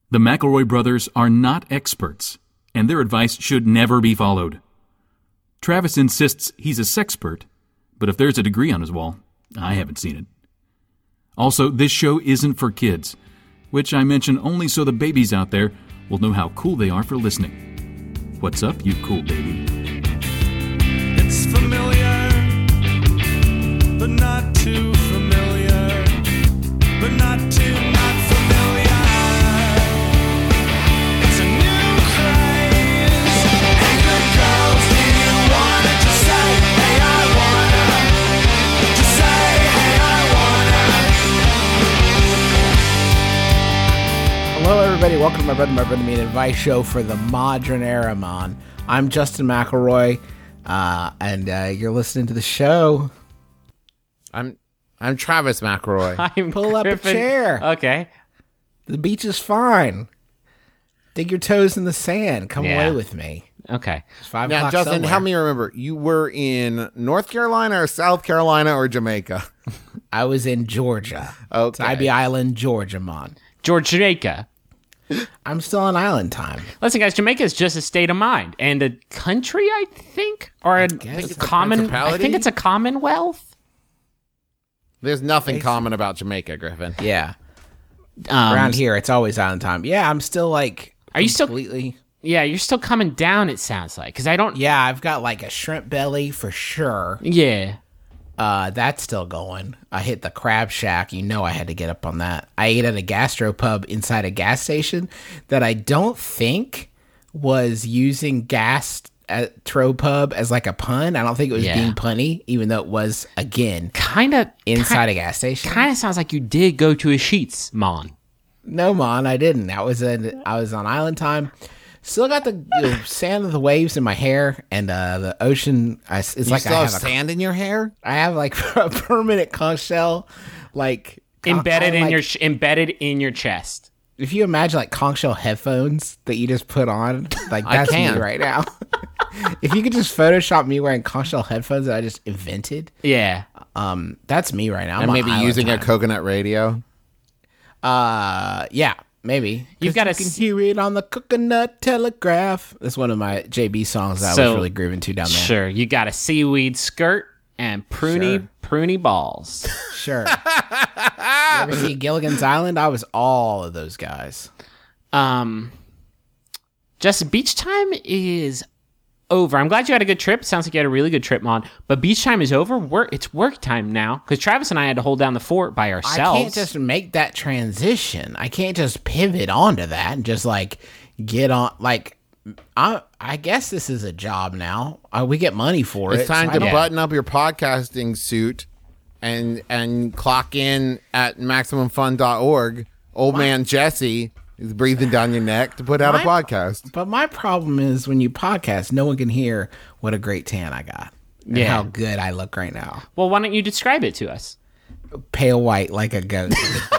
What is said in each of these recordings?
The McElroy brothers are not experts, and their advice should never be followed. Travis insists he's a sexpert, but if there's a degree on his wall, I haven't seen it. Also, this show isn't for kids, which I mention only so the babies out there will know how cool they are for listening. What's up, you cool baby? It's familiar, but not too familiar, but not too not familiar. It's a new craze. Hey, good girls, do you wanna just say, hey, I wanna? Just say, hey, I wanna. Hello, everybody. Welcome to My Brother, Me, an advice show for the modern era, man. I'm Justin McElroy, and you're listening to the show. I'm Travis McElroy. Pull up a Griffin. chair. Okay. The beach is fine. Dig your toes in the sand. Come Yeah. away with me. Okay. It's 5 Now, o'clock Justin, somewhere. help me remember. You were in North Carolina or South Carolina or Jamaica? I was in Georgia. Okay. Tybee Island, Georgia, man. Jamaica. I'm still on island time. Listen, guys, Jamaica is just a state of mind and a country, I think, or a guess. It's a common. I principality? think it's a commonwealth. There's nothing common about Jamaica, Griffin. Yeah. Around here, it's always island time. Yeah, I'm still like. Are you still- completely? Yeah, you're still coming down. It sounds like because I don't. Yeah, I've got like a shrimp belly for sure. Yeah. That's still going. I hit the Crab Shack. You know I had to get up on that. I ate at a gastropub inside a gas station that I don't think was using gastropub as like a pun. I don't think it was Yeah. being punny, even though it was, again, Kind of inside a gas station. Kind of sounds like you did go to a Sheets, Mon. No, man, I didn't. I was on island time. Still got the sand of the waves in my hair and the ocean. It's You like still I have have sand in your hair? I have like a permanent conch shell, like Embedded I'm in like- embedded in your chest. If you imagine like conch shell headphones that you just put on, like I that's me can. right now. If you could just Photoshop me wearing conch shell headphones that I just invented, Yeah. that's me right now. I'm And on maybe island using a time. coconut radio? Yeah, maybe. You've got you a can s- hear it on the coconut telegraph. That's one of my JB songs that I So, was really grooving to down there. Sure. You got a seaweed skirt and pruny balls. Sure. You ever see Gilligan's Island? I was all of those guys. Just beach time is over. I'm glad you had a good trip. It sounds like you had a really good trip, Mon. But beach time is over. It's work time now because Travis and I had to hold down the fort by ourselves. I can't just make that transition. I can't just pivot onto that and just like get on. Like, I guess this is a job now. We get money for it. It's time so to I don't- button up your podcasting suit and clock in at MaximumFun.org. Old man Jesse is breathing down your neck to put out a podcast. But my problem is when you podcast, no one can hear what a great tan I got. And Yeah. how good I look right now. Well, why don't you describe it to us? Pale white like a ghost.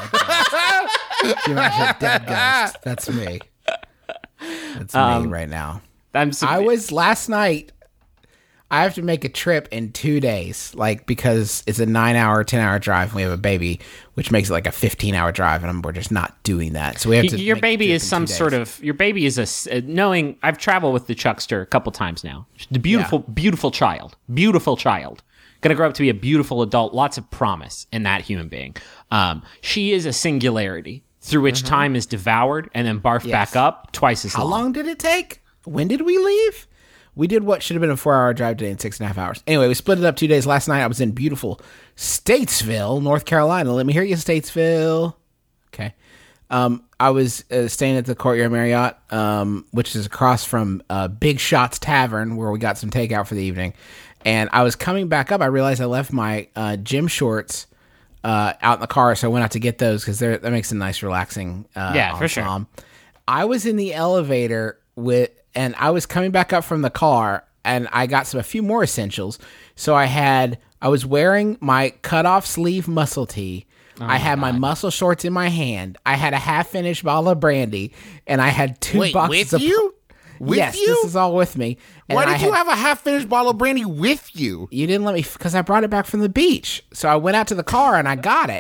You imagine a dead ghost. That's me. That's me right now. I was last night. I have to make a trip in 2 days, like because it's a 9-hour, 10-hour drive. And we have a baby, which makes it like a 15-hour drive, and we're just not doing that. So we have to. Your make a baby trip is in some 2 days. sort of. Your baby is knowing. I've traveled with the Chuckster a couple times now. The beautiful child. Beautiful child. Going to grow up to be a beautiful adult. Lots of promise in that human being. She is a singularity through which time is devoured and then barfed back up twice as How long did it take? When did we leave? We did what should have been a 4-hour drive today in 6.5 hours. Anyway, we split it up 2 days. Last night I was in beautiful Statesville, North Carolina. Let me hear you, Statesville. Okay. I was staying at the Courtyard Marriott, which is across from Big Shots Tavern, where we got some takeout for the evening. And I was coming back up. I realized I left my gym shorts out in the car, so I went out to get those because that makes a nice, relaxing for sure. ensemble. I was in the elevator and I was coming back up from the car, and I got a few more essentials. So I was wearing my cutoff sleeve muscle tee. I had my muscle shorts in my hand. I had a half-finished bottle of brandy, and I had two boxes of... Yes, this is all with me. And Why did you have a half-finished bottle of brandy with you? You didn't let me, because I brought it back from the beach. So I went out to the car and I got it.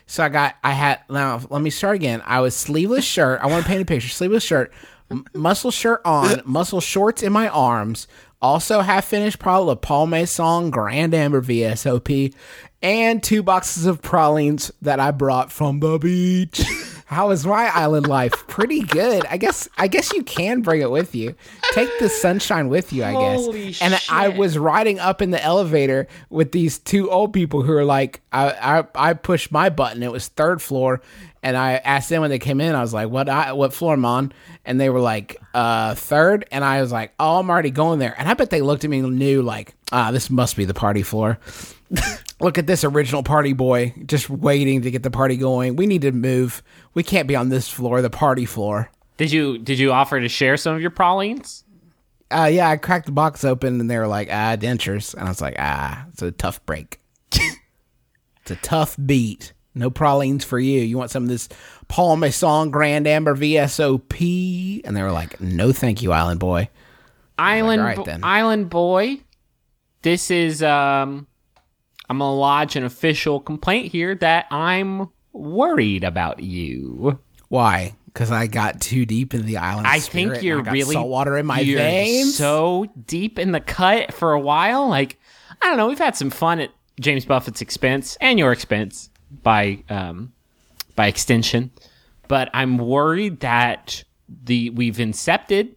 So now let me start again. I was sleeveless shirt. I want to paint a picture. Sleeveless shirt, muscle shirt on, muscle shorts in my arms. Also half finished bottle of Paul Masson Grand Amber VSOP and 2 boxes of pralines that I brought from the beach. How is my island life? Pretty good. I guess you can bring it with you. Take the sunshine with you, I guess. Holy And I shit. was riding up in the elevator with these 2 old people who are like, I pushed my button. It was 3rd floor. And I asked them when they came in, I was like, what floor am I on? And they were like, 3rd. And I was like, oh, I'm already going there. And I bet they looked at me and knew like, this must be the party floor. Look at this original party boy just waiting to get the party going. We need to move. We can't be on this floor, the party floor. Did you offer to share some of your pralines? Yeah, I cracked the box open and they were like, dentures. And I was like, it's a tough break. It's a tough beat. No pralines for you. You want some of this Paul Masson Grand Amber VSOP? And they were like, no, thank you, Island Boy. Island, all right, then. Island boy. This is I'm gonna lodge an official complaint here that I'm worried about you. Why? Because I got too deep in the island. I spirit think you're and I got really salt water in my you're veins. so deep in the cut for a while. Like, I don't know. We've had some fun at James Buffett's expense and your expense by extension, but I'm worried that we've incepted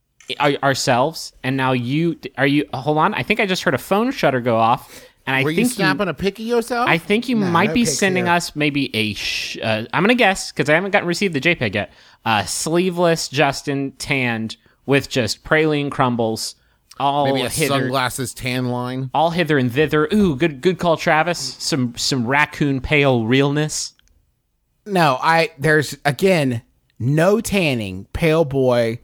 ourselves, and now you hold on. I think I just heard a phone shutter go off, and I Were think you snapping a pic of yourself? I think you might no be pics sending here. us maybe I'm gonna guess because I haven't received the JPEG yet. Sleeveless Justin tanned with just praline crumbles, all Maybe a hither, sunglasses tan line. all hither and thither. Ooh, good call, Travis. Some raccoon pale realness. No, there's again no tanning, pale boy,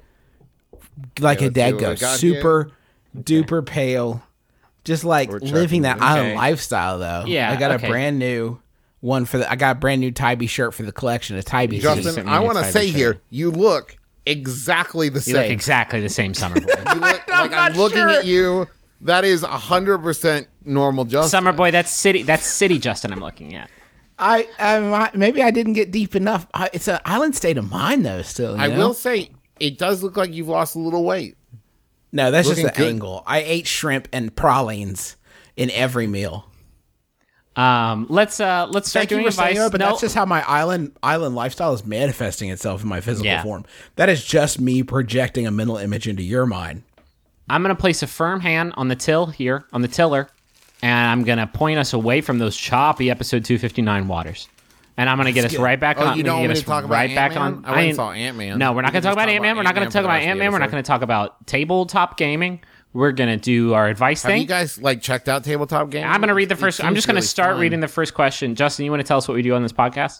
like a let's see dead what we ghost, got super duper pale, just like living that island lifestyle. Though, Yeah, I got okay. a brand new one I got a brand new Tybee shirt for the collection. A Tybee. Justin, sent me I a want to Tiger say shirt. here, you look exactly the You look same. exactly the same, Summer Boy. You look, like I'm looking at you. That is 100% normal Justin. Summer Boy, that's city Justin I'm looking at. Maybe I didn't get deep enough. It's an island state of mind, though. Still, I you know? will say, it does look like you've lost a little weight. No, that's just looking the good. angle. I ate shrimp and pralines in every meal. Let's start Thank you doing for saying advice. that, but No, that's just how my island lifestyle is manifesting itself in my physical Yeah. form. That is just me projecting a mental image into your mind. I'm going to place a firm hand on the tiller, and I'm going to point us away from those choppy episode 259 waters. And I'm going to get us right back Oh, on. you don't get want me us to talk about right back Ant-Man? on. I went and saw Ant-Man. No, we're not We going to talk can about just Ant-Man. We're not going to talk about Ant-Man. We're not going to talk about tabletop gaming. We're going to do our advice Have thing. you guys checked out Tabletop Game? I'm going to read the first. I'm just going to start reading. reading the first question. Justin, you want to tell us what we do on this podcast?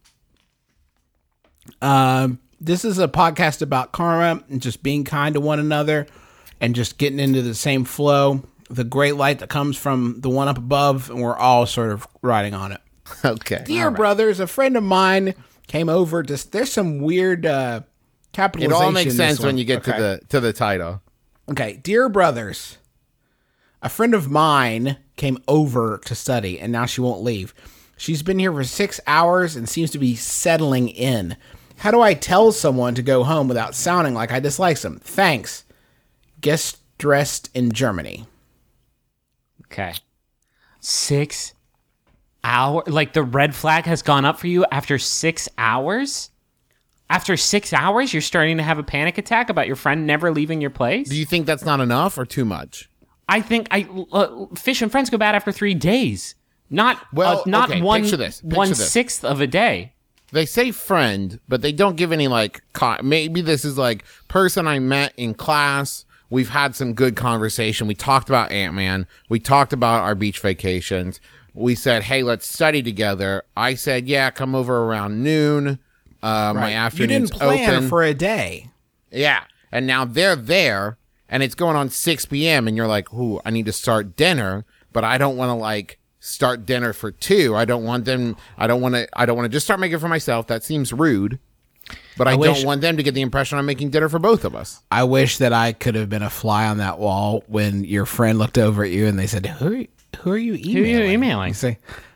This is a podcast about karma and just being kind to one another and just getting into the same flow, the great light that comes from the one up above, and we're all sort of riding on it. Okay. Dear brothers, a friend of mine came over. There's some weird It capitalization. all makes in this sense when one. you get Okay. to the title. Okay, dear brothers, a friend of mine came over to study, and now she won't leave. She's been here for 6 hours and seems to be settling in. How do I tell someone to go home without sounding like I dislike them? Thanks. Guest dressed in Germany. Okay. 6 hours? Like the red flag has gone up for you after 6 hours? After 6 hours, you're starting to have a panic attack about your friend never leaving your place? Do you think that's not enough or too much? I think fish and friends go bad after 3 days. Not okay, one picture this. Picture one this. sixth of a day. They say friend, but they don't give any maybe this is like person I met in class. We've had some good conversation. We talked about Ant-Man. We talked about our beach vacations. We said, hey, let's study together. I said, yeah, come over around noon. My You afternoon's didn't plan open. for a day. Yeah. And now they're there and it's going on 6 p.m. and you're like, ooh, I need to start dinner, but I don't want to start dinner for 2. I don't want to just start making it for myself. That seems rude. But I wish- don't want them to get the impression I'm making dinner for both of us. I wish that I could have been a fly on that wall when your friend looked over at you and they said, who are you emailing? emailing? You say,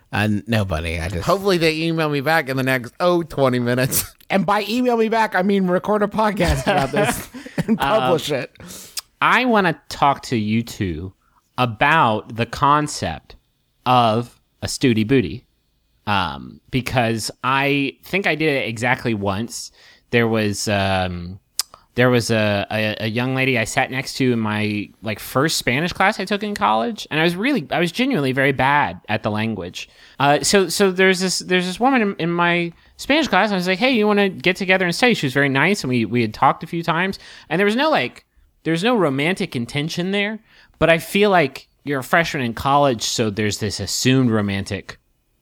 Nobody. I just Hopefully they email me back in the next 20 minutes. and by email me back, I mean record a podcast about this and publish it. I want to talk to you two about the concept of a Stooty Booty. Because I think I did it exactly once. There was a young lady I sat next to in my first Spanish class I took in college, and I was genuinely very bad at the language. So there's this woman in my Spanish class. And I was like, hey, you want to get together and study? She was very nice, and we had talked a few times, and there was no romantic intention there. But I feel like you're a freshman in college, so there's this assumed romantic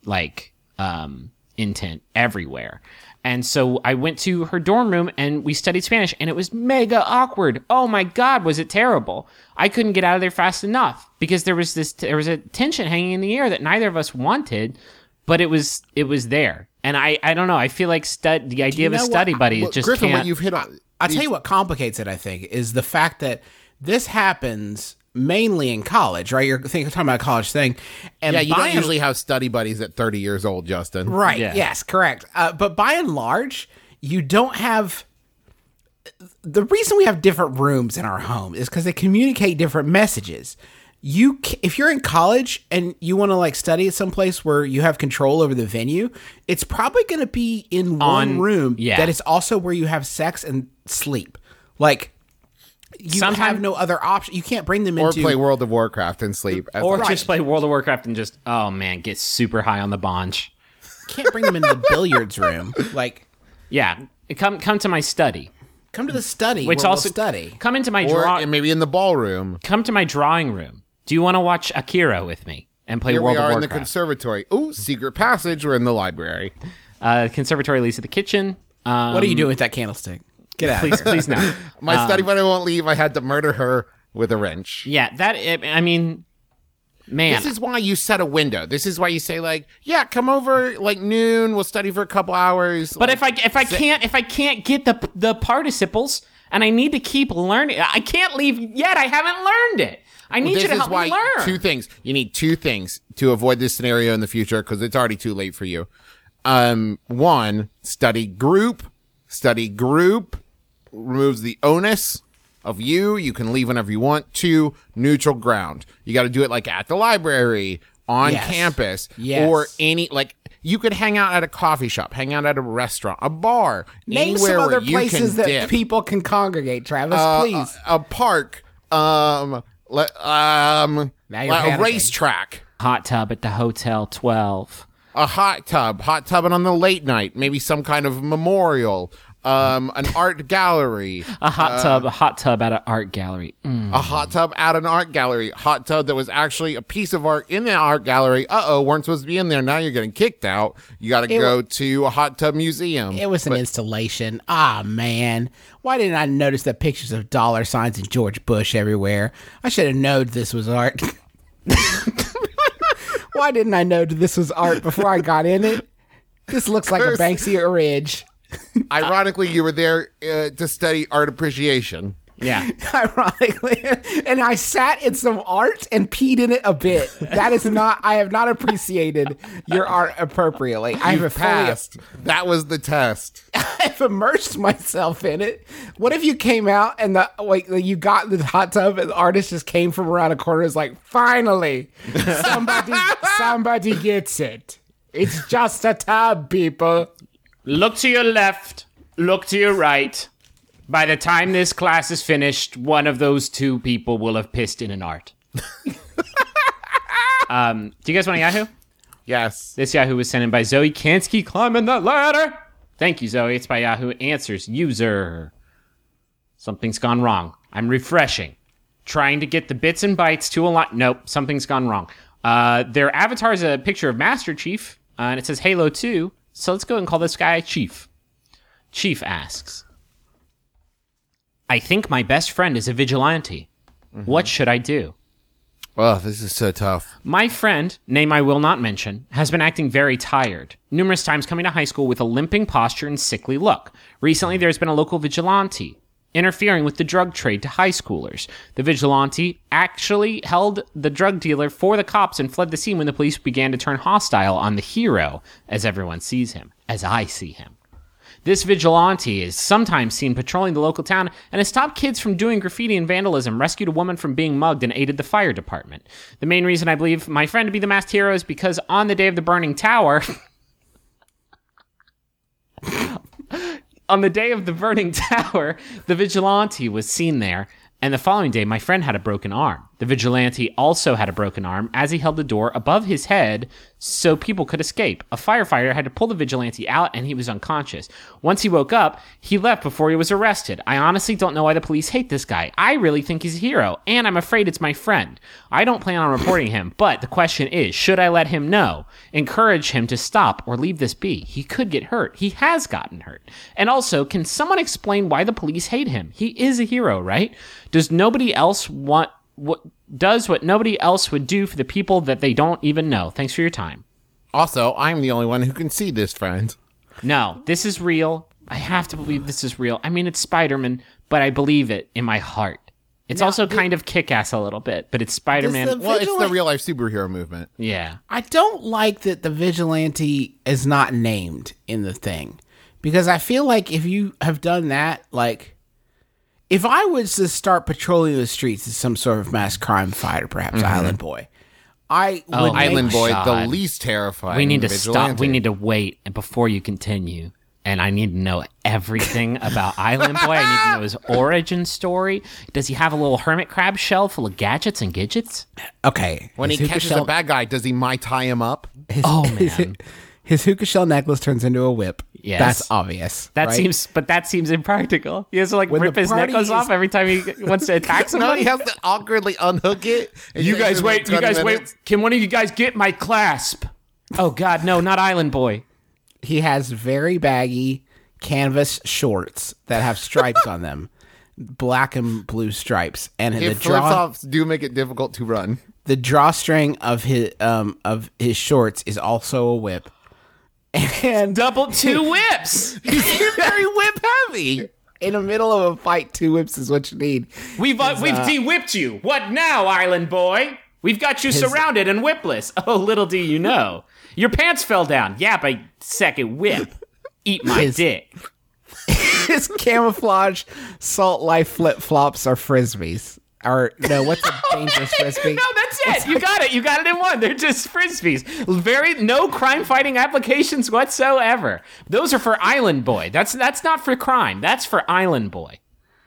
intent everywhere. And so I went to her dorm room and we studied Spanish, and it was mega awkward. Oh my God, was it terrible? I couldn't get out of there fast enough because there was a tension hanging in the air that neither of us wanted, but it was there. And I don't know. I feel like the idea of a study buddy Well, just Griffin, can't. what you've hit on. I'll tell you what complicates it, I think, is the fact that this happens mainly in college, right? You're talking about a college thing. And Yeah, you by don't and- usually have study buddies at 30 years old, Justin. Right. Yeah. Yes, correct. But by and large, you don't have. The reason we have different rooms in our home is because they communicate different messages. If you're in college and you want to study at some place where you have control over the venue, it's probably going to be in one room that is also where you have sex and sleep. You have no other option. You can't bring them Or into play World of Warcraft and sleep. or Right. just play World of Warcraft and just, oh man, get super high on the bonch. can't bring them into the billiards room. Yeah, come to my study. Come to the study. Which where also we'll study. come into my or maybe in the ballroom. come to my drawing room. Do you want to watch Akira with me and play Here World we of are in the Warcraft? conservatory. Ooh, secret passage. We're in the library. Conservatory leads to the kitchen. What are you doing with that candlestick? Get out. Please no. My study buddy won't leave. I had to murder her with a wrench. Yeah, I mean, man. This is why you set a window. This is why you say yeah, come over noon. We'll study for a couple hours. But if I can't get the participles and I need to keep learning, I can't leave yet. I haven't learned it. I need you to help me learn. Two things. You need two things to avoid this scenario in the future because it's already too late for you. One, study group. Study group removes the onus of you. You can leave whenever you want. Two, neutral ground. You got to do it at the library, on Yes. campus, Yes. or any you could hang out at a coffee shop, hang out at a restaurant, a bar, Name anywhere some other where you can places that dip. people can congregate, Travis, please. A park, Now you're a panicking. racetrack. Hot tub at the Hotel 12. A hot tubbing on the late night, maybe some kind of memorial, an art gallery, A hot tub at an art gallery. a hot tub at an art gallery, hot tub that was actually a piece of art in the art gallery. Weren't supposed to be in there. Now you're getting kicked out. You got to go to a hot tub museum. It was an installation. Ah, man. Why didn't I notice the pictures of dollar signs and George Bush everywhere? I should have known this was art. Why didn't I know this was art before I got in it? This looks like a Curse. Banksia Ridge. Ironically, you were there to study art appreciation. Yeah. Ironically. And I sat in some art and peed in it a bit. I have not appreciated your art appropriately. I have Passed. That was the test. I've immersed myself in it. What if you came out and you got in the hot tub and the artist just came from around a corner and was like, finally, somebody gets it. It's just a tub, people. Look to your left. Look to your right. By the time this class is finished, one of those two people will have pissed in an art. Do you guys want a Yahoo? Yes. This Yahoo was sent in by Zoe Kansky climbing that ladder. Thank you, Zoe. It's by Yahoo Answers user. Something's gone wrong. I'm refreshing. Trying to get the bits and bytes to align. Nope, something's gone wrong. Their avatar is a picture of Master Chief, and it says Halo 2. So let's go ahead and call this guy Chief. Chief asks, I think my best friend is a vigilante. What should I do? Oh, this is so tough. My friend, name I will not mention, has been acting very tired, numerous times coming to high school with a limping posture and sickly look. Recently, there's been a local vigilante interfering with the drug trade to high schoolers. The vigilante actually held the drug dealer for the cops and fled the scene when the police began to turn hostile on the hero, as everyone sees him, as I see him. This vigilante is sometimes seen patrolling the local town and has stopped kids from doing graffiti and vandalism, rescued a woman from being mugged, and aided the fire department. The main reason I believe my friend to be the masked hero is because on the day of the burning tower... On the day of the burning tower, the vigilante was seen there, and the following day, my friend had a broken arm. The vigilante also had a broken arm as he held the door above his head so people could escape. A firefighter had to pull the vigilante out, and he was unconscious. Once he woke up, he left before he was arrested. I honestly don't know why the police hate this guy. I really think he's a hero, and I'm afraid it's my friend. I don't plan on reporting him, but the question is, should I let him know? Encourage him to stop or leave this be? He could get hurt. He has gotten hurt. And also, can someone explain why the police hate him? He is a hero, right? Does nobody else want... does what nobody else would do for the people that they don't even know. Thanks for your time. Also, I'm the only one who can see this, friend. No, this is real. I have to believe this is real. I mean, it's Spider-Man, but I believe it in my heart. It's also kind of kick-ass a little bit, but it's Spider-Man. Well, it's the real-life superhero movement. Yeah. I don't like that the vigilante is not named in the thing, because I feel like if you have done that, like, if I was to start patrolling the streets as some sort of mass crime fighter, perhaps Island Boy, I would Island Boy, God. the least terrifying. We need to vigilante. stop. We need to wait and before you continue. And I need to know everything about Island Boy. I need to know his origin story. Does he have a little hermit crab shell full of gadgets and gadgets? Okay. When he his hookah catches shell- a bad guy, does he Mai Tai him up? Oh, man. His hookah shell necklace turns into a whip. Yes. That's obvious. That right? seems impractical. He has to When rip the his party necklace is- off every time he wants to attack No, somebody. he has to awkwardly unhook it. It You takes guys him like wait. You 20 guys minutes. wait. Can one of you guys get my clasp? Oh God, no, not Island Boy. He has very baggy canvas shorts that have stripes on them, black and blue stripes, and His flip-flops do make it difficult to run. the drawstring of his shorts is also a whip. And Double two whips. he's very whip heavy. In the middle of a fight, 2 whips is what you need. We've de-whipped you. What now, Island Boy? We've got you surrounded and whipless. Oh, little do you know. Your pants fell down. Yeah, by second whip. Eat my dick. His camouflage Salt Life flip flops are frisbees. Or no, what's a dangerous frisbee? No, that's it. You got it. You got it in one. They're just frisbees. No crime fighting applications whatsoever. Those are for Island Boy. That's not for crime. That's for Island Boy.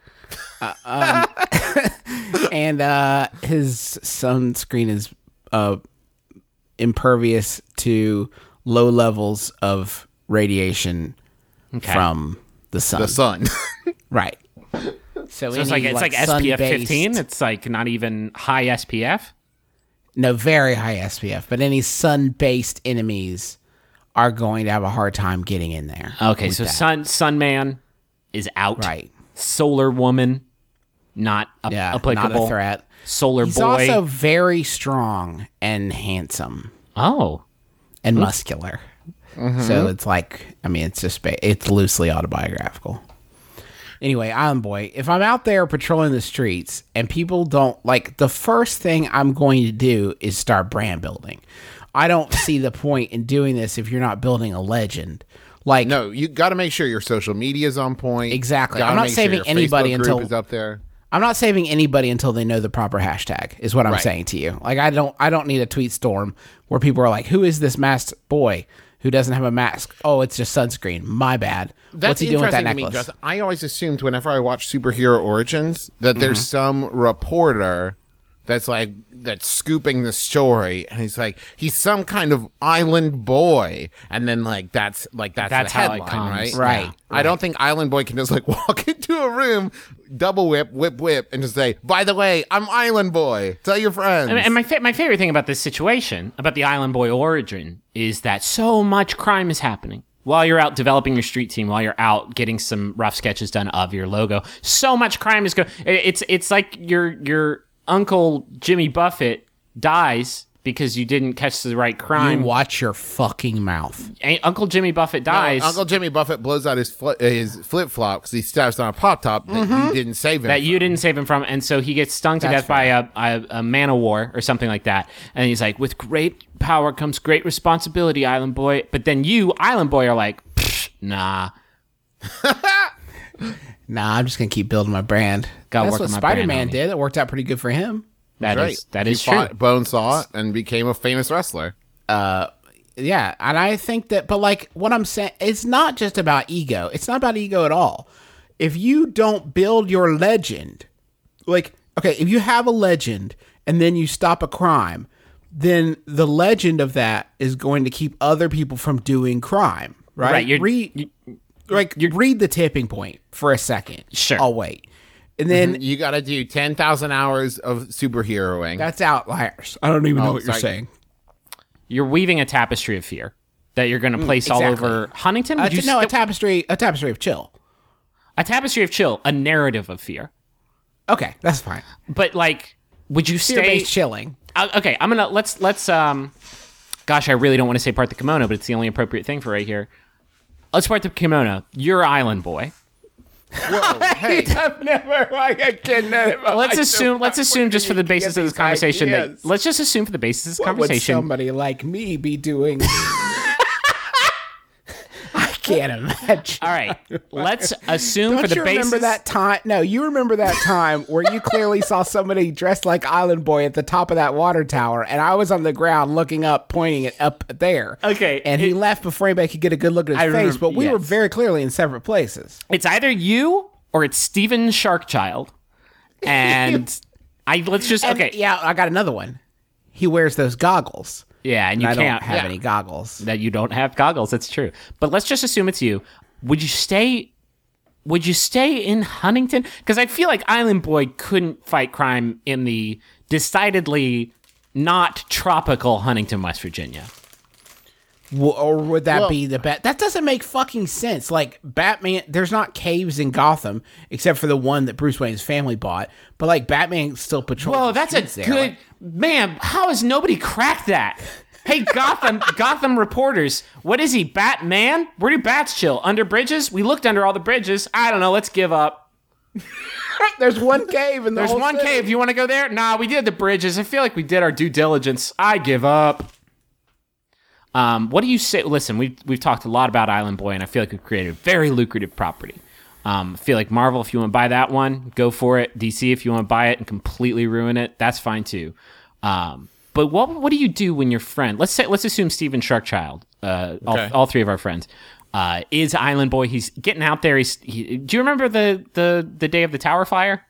And his sunscreen is impervious to low levels of radiation from the sun. The sun. Right. So So it's like SPF sun-based- 15. It's like not even high SPF. No, very high SPF. But any sun-based enemies are going to have a hard time getting in there. Okay, with so that. Sun Man is out. Right. Solar Woman, not Yeah, applicable. not a threat. Solar He's Boy. also very strong and handsome oh, and muscular. So it's like, I mean, it's just it's loosely autobiographical. Anyway, Island Boy, if I'm out there patrolling the streets and people don't like, the first thing I'm going to do is start brand building. I don't see the point in doing this if you're not building a legend. Like, No, you got to make sure your social media is on point. Exactly. Gotta I'm not make saving your anybody Facebook until- group is up there. I'm not saving anybody until they know the proper hashtag, is what I'm Right. saying to you. Like, I don't need a tweet storm where people are like, who is this masked boy who doesn't have a mask? Oh, it's just sunscreen. My bad. That's What's he doing with that interesting to me, necklace? Justin. I always assumed whenever I watch superhero origins that there's some reporter that's scooping the story, and he's some kind of island boy, and then that's the That's how it headline, comes. right? Right. Yeah. I don't think Island Boy can just walk into a room, double whip, and just say, "By the way, I'm Island Boy. Tell your friends." and my favorite thing about this situation, about the Island Boy origin, is that so much crime is happening. While you're out developing your street team, while you're out getting some rough sketches done of your logo, so much crime is going. It's like your Uncle Jimmy Buffett dies because you didn't catch the right You crime. watch your fucking mouth. Uncle Jimmy Buffett dies. Uncle Jimmy Buffett blows out his flip flop because he steps on a pop top that you didn't save him. that you didn't save him from, and so he gets stung to death by a man of war or something like that. And he's like, with great power comes great responsibility, Island Boy. But then you, Island Boy, are like, nah. Nah, I'm just gonna keep building my brand. Gotta That's work what on my brand, Spider-Man homie. did. It worked out pretty good for him. That Right. is that He is true. fought Bonesaw and became a famous wrestler. Yeah, and I think that, but like what I'm saying, it's not just about ego. It's not about ego at all. If you don't build your legend, like, okay, if you have a legend and then you stop a crime, then the legend of that is going to keep other people from doing crime, right? Right, you're- read the tipping point for a second. Sure. I'll wait. And then You got to do 10,000 hours of superheroing. that's Outliers. I don't even know what you're sorry. saying. You're weaving a tapestry of fear that you're going to place all exactly. over Huntington. Would you No, a still- tapestry of chill. a tapestry of chill, a narrative of fear. Okay, that's fine. But like, would you stay? Fear-based chilling. Okay, I'm gonna let's. Gosh, I really don't want to say part the kimono, but it's the only appropriate thing for right here. Let's part the kimono. You're Island Boy. Whoa, hey. I've never, I cannot. Let's assume just for the basis of this conversation that let's just assume for the basis of this What would conversation. somebody like me be doing? I can't imagine. All right, let's assume Don't for the you basis. remember that time? No, you remember that time where you clearly saw somebody dressed like Island Boy at the top of that water tower, and I was on the ground looking up, pointing it up there. Okay, and he left before anybody could get a good look at his I face. remember- But we were yes. very clearly in separate places. It's either you or it's Steven Sharkchild, and let's just And, okay. yeah, I got another one. He wears those goggles. Yeah, and you I can't don't have any goggles. that you don't have goggles. That's true. But let's just assume it's you. Would you stay in Huntington? Because I feel like Island Boy couldn't fight crime in the decidedly not tropical Huntington, West Virginia. Or would that be the bat? That doesn't make fucking sense. Like Batman, there's not caves in Gotham except for the one that Bruce Wayne's family bought. But like Batman still patrols. Whoa, the that's a streets there. good Like, man. How has nobody cracked that? Hey, Gotham reporters, what is he, Batman? Where do bats chill? Under bridges? We looked under all the bridges. I don't know. Let's give up. there's one cave in the There's whole one city. cave. You want to go there? Nah, we did the bridges. I feel like we did our due diligence. I give up. What do you say? Listen, we've talked a lot about Island Boy, and I feel like we've created a very lucrative property. I feel like Marvel, if you want to buy that one, go for it. DC, if you want to buy it and completely ruin it, that's fine too. But what do you do when your friend? Let's assume Steven Sharkchild, all three of our friends, is Island Boy. He's getting out there. Do you remember the day of the tower fire?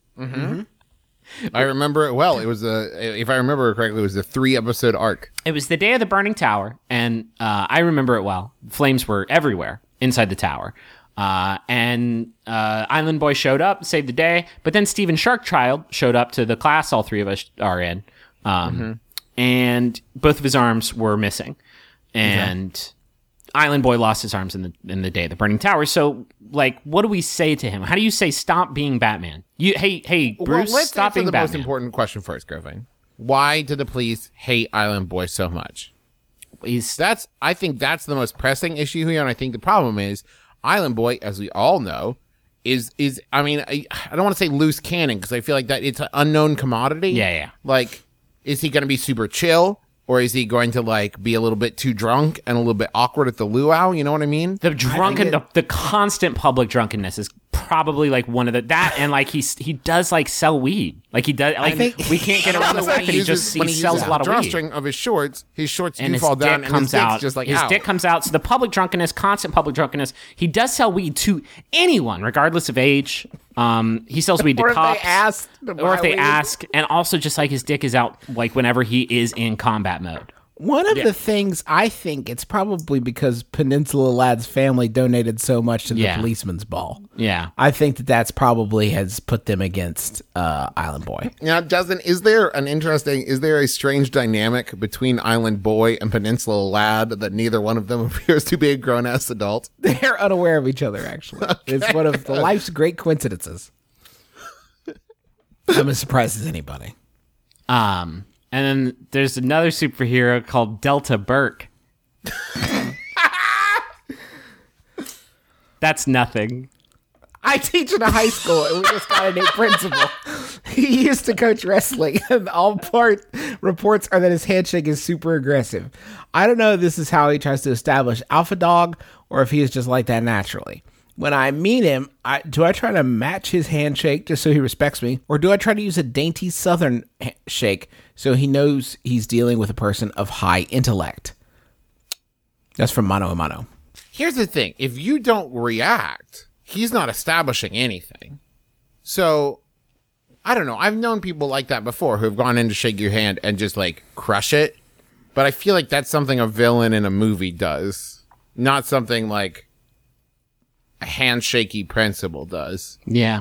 I remember it well. It was if I remember correctly, it was a 3-episode arc. It was the day of the burning tower, and I remember it well. Flames were everywhere inside the tower. And Island Boy showed up, saved the day, but then Steven Sharkchild showed up to the class all three of us are in, and both of his arms were missing. And Island Boy lost his arms in the day of the burning tower. So, like, what do we say to him? How do you say stop being Batman? Hey, Bruce, Let's stop answer being the Batman. most important question first, Groving. Why do the police hate Island Boy so much? I think that's the most pressing issue here, and I think the problem is Island Boy, as we all know, is I mean, I don't want to say loose cannon because I feel like that it's an unknown commodity. Yeah. Like, is he going to be super chill, or is he going to like be a little bit too drunk and a little bit awkward at the luau? You know what I mean? The constant public drunkenness is probably like one of that, and like he does like sell weed. Like he does. Like we can't get around the fact that he sells a lot of weed. Drawstring of his shorts And do his fall dick down, comes and his out. dick's just like his out. dick comes out. So the public drunkenness, constant public drunkenness. He does sell weed to anyone, regardless of age. He sells weed to Or if they cops, ask to or buy if they weed. ask, and also just like his dick is out, like whenever he is in combat mode. One of the things I think it's probably because Peninsula Lad's family donated so much to the Yeah. policeman's ball. Yeah. I think that's probably has put them against Island Boy. Now, Justin, is there a strange dynamic between Island Boy and Peninsula Lad that neither one of them appears to be a grown-ass adult? They're unaware of each other, actually. It's one of the life's great coincidences. I'm as surprised as anybody. And then there's another superhero called Delta Burke. That's nothing. I teach in a high school, and we just got a new principal. He used to coach wrestling, and all part reports are that his handshake is super aggressive. I don't know if this is how he tries to establish alpha dog, or if he is just like that naturally. When I meet him, do I try to match his handshake just so he respects me, or do I try to use a dainty southern shake so he knows he's dealing with a person of high intellect? That's from Mano a Mano. Here's the thing. If you don't react, he's not establishing anything. So, I don't know. I've known people like that before who have gone in to shake your hand and just, like, crush it. But I feel like that's something a villain in a movie does. Not something like a handshaky principal does. Yeah.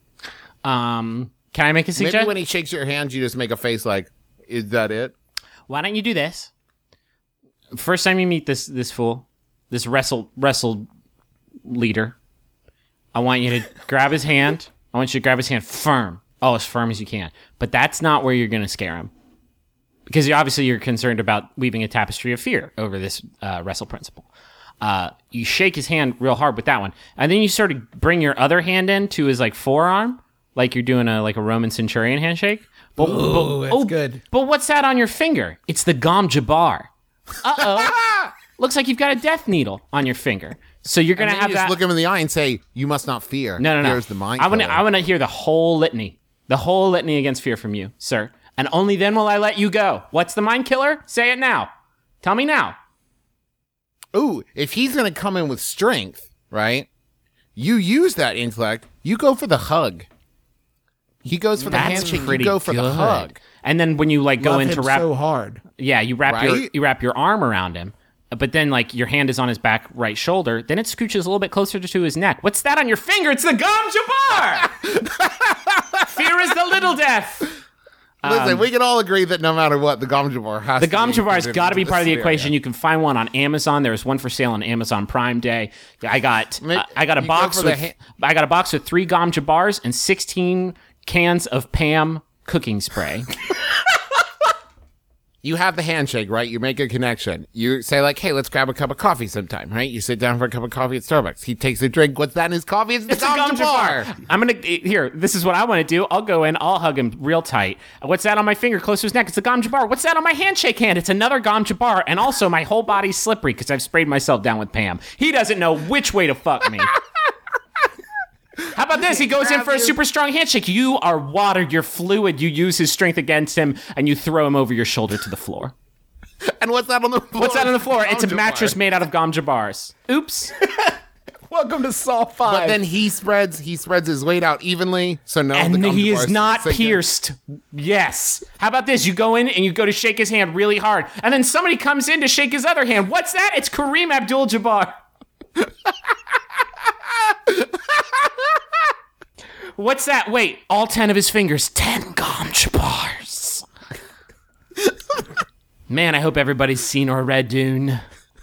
Can I make a suggestion? Maybe when he shakes your hand, you just make a face like, is that it? Why don't you do this? First time you meet this fool, this wrestle leader, I want you to grab his hand. I want you to grab his hand firm. Oh, as firm as you can. But that's not where you're going to scare him. Because you're concerned about weaving a tapestry of fear over this wrestle principle. You shake his hand real hard with that one. And then you sort of bring your other hand in to his like forearm, like you're doing a Roman centurion handshake. That's good. But what's that on your finger? It's the Gom Jabbar. Uh-oh. Looks like you've got a death needle on your finger. So you're going to have just that. look him in the eye and say, you must not fear. No. Here's the mind I killer. want to hear the whole litany against fear from you, sir. And only then will I let you go. What's the mind killer? Say it now. Tell me now. Ooh, if he's going to come in with strength, right? You use that intellect. You go for the hug. He goes for the handshake. You go for the hug. And then when you like go Love in to him wrap, so hard. yeah, you wrap Right? you wrap your arm around him. But then, like, your hand is on his back right shoulder. Then it scooches a little bit closer to his neck. What's that on your finger? It's the Gom Jabbar! Fear is the little death. Listen, we can all agree that no matter what, the Gom Jabbar has The to Gom be Jabbar's got to be considered part of the this equation. area. You can find one on Amazon. There's one for sale on Amazon Prime Day. I got a You go box for the with I got a box with 3 Gom Jabbars and 16 cans of Pam cooking spray. You have the handshake, right? You make a connection. You say like, hey, let's grab a cup of coffee sometime, right? You sit down for a cup of coffee at Starbucks. He takes a drink. What's that in his coffee? It's the It's a Gom Jabbar. I'm gonna here. This is what I want to do. I'll go in. I'll hug him real tight. What's that on my finger close to his neck? It's a Gom Jabbar. What's that on my handshake hand? It's another Gom Jabbar. And also my whole body's slippery because I've sprayed myself down with Pam. He doesn't know which way to fuck me. How about this? He goes in for a super strong handshake. You are water. You're fluid. You use his strength against him, and you throw him over your shoulder to the floor. And what's that on the floor? What's that on the floor? It's a Gom mattress Jabbar. made out of Gom Jabars. Oops. Welcome to Saw 5. But then he spreads his weight out evenly, so no, the And Gom he Jabbar's is not sinking. pierced. Yes. How about this? You go in and you go to shake his hand really hard, and then somebody comes in to shake his other hand. What's that? It's Kareem Abdul-Jabbar. What's that? Wait, all 10 of his fingers. 10 Gom Jabars. Man, I hope everybody's seen or read Dune.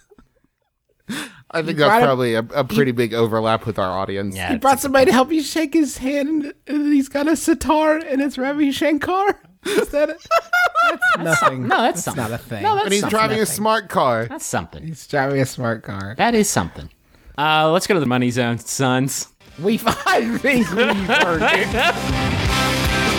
I think brought that's him- probably a pretty big overlap with our audience. Yeah. he brought somebody to help you shake his hand, and he's got a sitar, and it's Ravi Shankar. Is that it? That's nothing. No, that's something. not a thing. No, that's And he's something. driving a smart car. That's something. He's driving a smart car. That is something. Let's go to the money zone, sons. I think we've heard it.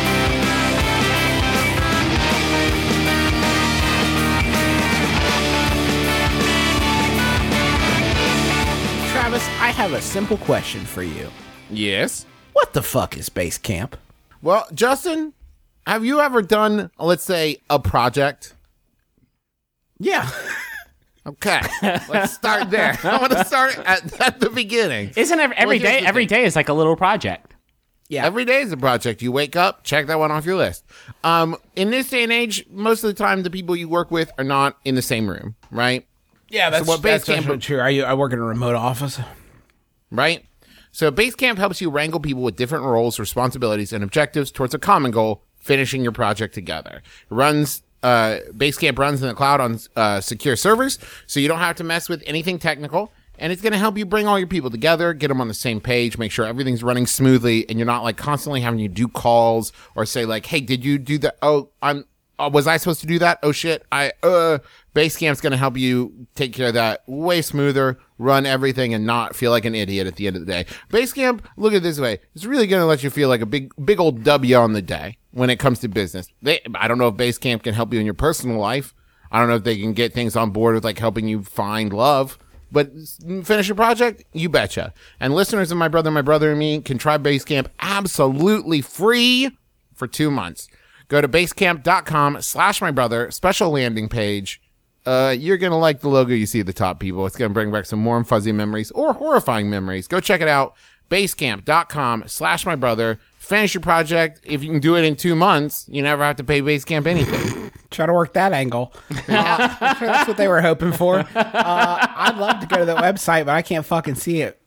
Travis, I have a simple question for you. Yes. What the fuck is base camp? Well, Justin, have you ever done, let's say, a project? Yeah. Okay, let's start there. I want to start at the beginning. Isn't every Well, here's day? the Every thing. day is like a little project. Yeah. Every day is a project. You wake up, check that one off your list. In this day and age, most of the time, the people you work with are not in the same room, right? Yeah, that's what that's Basecamp- true. I work in a remote office. Right? So Basecamp helps you wrangle people with different roles, responsibilities, and objectives towards a common goal, finishing your project together. Basecamp runs in the cloud on secure servers, so you don't have to mess with anything technical, and it's going to help you bring all your people together, get them on the same page, make sure everything's running smoothly, and you're not like constantly having to do calls or say like, hey, did you do that? Oh, was I supposed to do that? Oh shit. Basecamp's going to help you take care of that way smoother, run everything and not feel like an idiot at the end of the day. Basecamp, look at it this way. It's really going to let you feel like a big old W on the day when it comes to business. I don't know if Basecamp can help you in your personal life. I don't know if they can get things on board with like helping you find love. But finish your project? You betcha. And listeners of My Brother and Me can try Basecamp absolutely free for 2 months. Go to basecamp.com/mybrother, special landing page. You're going to like the logo you see at the top, people. It's going to bring back some warm, fuzzy memories or horrifying memories. Go check it out. Basecamp.com/mybrother. Finish your project. If you can do it in 2 months, you never have to pay Basecamp anything. Try to work that angle. That's what they were hoping for. I'd love to go to the website, but I can't fucking see it.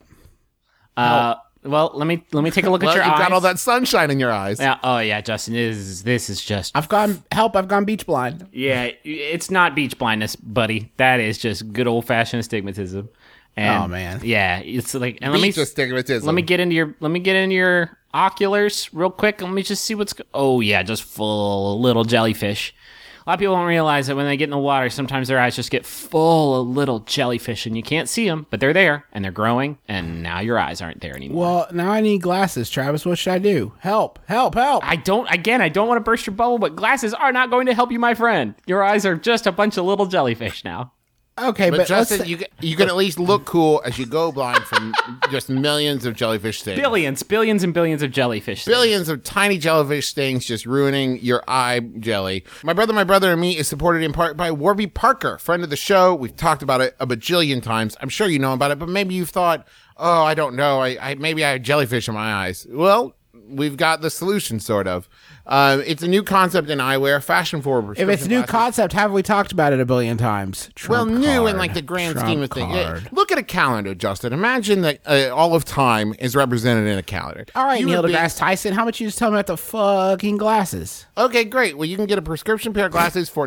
Well, let me take a look at your You've eyes. got all that sunshine in your eyes. Yeah. Oh yeah, Justin. This is just. I've gone beach blind. Yeah, it's not beach blindness, buddy. That is just good old fashioned astigmatism. And, Oh, man. Yeah, it's like. And Beach astigmatism. Let me get into your oculars real quick. Let me just see what's. Oh yeah, just full of little jellyfish. A lot of people don't realize that when they get in the water, sometimes their eyes just get full of little jellyfish, and you can't see them, but they're there, and they're growing, and now your eyes aren't there anymore. Well, now I need glasses, Travis. What should I do? Help! Help! Help! I don't want to burst your bubble, but glasses are not going to help you, my friend. Your eyes are just a bunch of little jellyfish now. Okay, But but Justin, let's- you can at least look cool as you go blind from just millions of jellyfish stings. Billions and billions of jellyfish. Billions of tiny jellyfish stings just ruining your eye jelly. My Brother and Me is supported in part by Warby Parker, friend of the show. We've talked about it a bajillion times. I'm sure you know about it, but maybe you've thought, oh, I don't know. Maybe I have jellyfish in my eyes. Well, we've got the solution, sort of. It's a new concept in eyewear, fashion forward. if it's a new concept, haven't we talked about it a billion times? Well, Trump new card. in like the grand Trump scheme of things. card. Yeah, look at a calendar, Justin. Imagine that all of time is represented in a calendar. All right, You Neil would be- deGrasse Tyson, how much you just tell me about the fucking glasses? Okay, great. Well, you can get a prescription pair of glasses for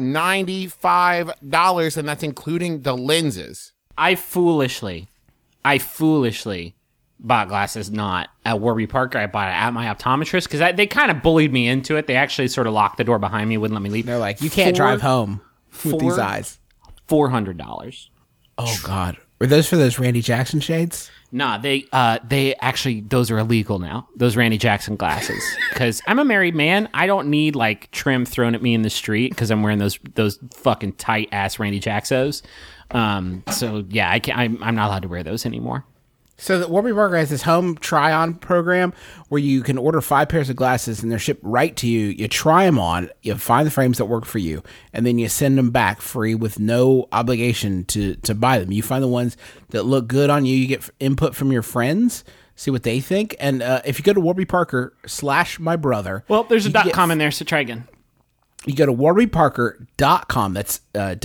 $95, and that's including the lenses. I foolishly bought glasses not at Warby Parker. I bought it at my optometrist because they kind of bullied me into it. They actually sort of locked the door behind me, wouldn't let me leave. They're like, you can't drive home with these eyes. $400. Oh, God. Were those for those Randy Jackson shades? Nah, they actually, those are illegal now. Those Randy Jackson glasses. Because I'm a married man. I don't need like trim thrown at me in the street because I'm wearing those fucking tight ass Randy Jacksos. So yeah, I'm not allowed to wear those anymore. So the Warby Parker has this home try-on program where you can order 5 pairs of glasses and they're shipped right to you. You try them on, you find the frames that work for you, and then you send them back free with no obligation to buy them. You find the ones that look good on you. You get input from your friends, see what they think. And if you go to Warby Parker /mybrother. Well, there's a you can .com in there, so try again. You go to warbyparker.com. That's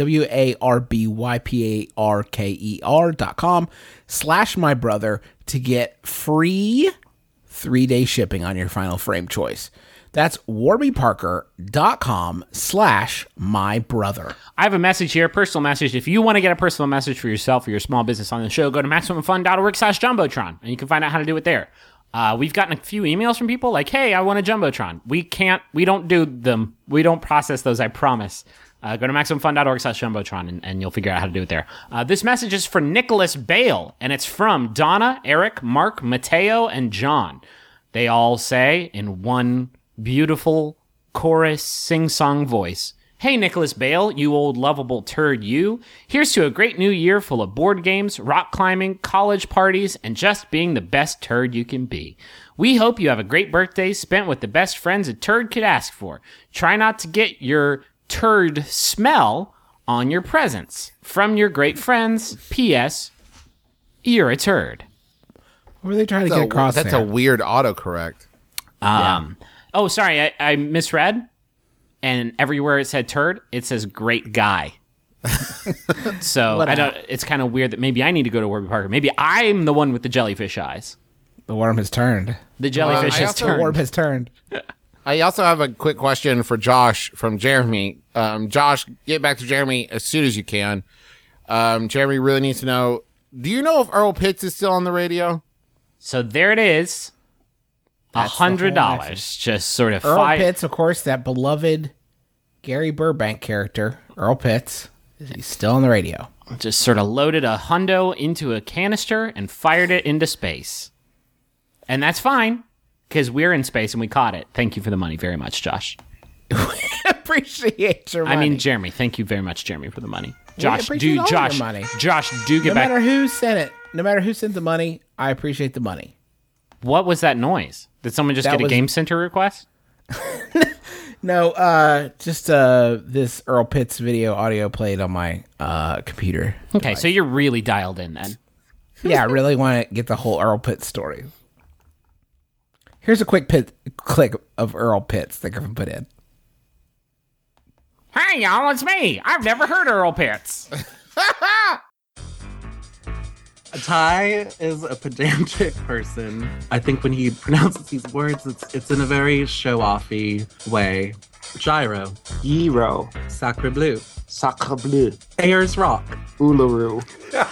WARBYPARKER.com /mybrother to get free 3-day shipping on your final frame choice. That's warbyparker.com /mybrother. I have a message here, personal message. If you want to get a personal message for yourself or your small business on the show, go to MaximumFun.org/Jumbotron, and you can find out how to do it there. We've gotten a few emails from people like, hey, I want a Jumbotron. We don't do them. We don't process those, I promise. Go to MaximumFun.org/Jumbotron and you'll figure out how to do it there. This message is for Nicholas Bale, and it's from Donna, Eric, Mark, Mateo, and John. They all say in one beautiful chorus sing-song voice, hey, Nicholas Bale, you old lovable turd you. Here's to a great new year full of board games, rock climbing, college parties, and just being the best turd you can be. We hope you have a great birthday spent with the best friends a turd could ask for. Try not to get your turd smell on your presents. From your great friends, P.S. You're a turd. What were they trying to get across That's there? a weird autocorrect. Oh, sorry, I misread. And everywhere it said turd, it says great guy. So I don't. It's kind of weird that maybe I need to go to Warby Parker. Maybe I'm the one with the jellyfish eyes. The worm has turned. The jellyfish has The worm turned. has turned. I also have a quick question for Josh from Jeremy. Josh, get back to Jeremy as soon as you can. Jeremy really needs to know, do you know if Earl Pitts is still on the radio? So there it is. That's the whole $100. message. Just sort of Earl five. Pitts, of course, that beloved Gary Burbank character, Earl Pitts, he's still on the radio. Just sort of loaded a hundo into a canister and fired it into space. And that's fine, because we're in space and we caught it. Thank you for the money very much, Josh. Appreciate your money. I mean, Jeremy. Thank you very much, Jeremy, for the money. We Josh, appreciate all your money. Josh, do get no back. matter who sent it, no matter who sent the money, I appreciate the money. What was that noise? Did someone just That get a was- Game Center request? No, just this Earl Pitts video audio played on my computer. Okay, so you're really dialed in then. Yeah, I really want to get the whole Earl Pitts story. Here's a quick click of Earl Pitts that Griffin put in. Hey, y'all, it's me. I've never heard Earl Pitts. Ty is a pedantic person. I think when he pronounces these words, it's in a very show-offy way. Gyro, Gyro, Sacre Bleu, Sacre Bleu, Ayers Rock. Uluru.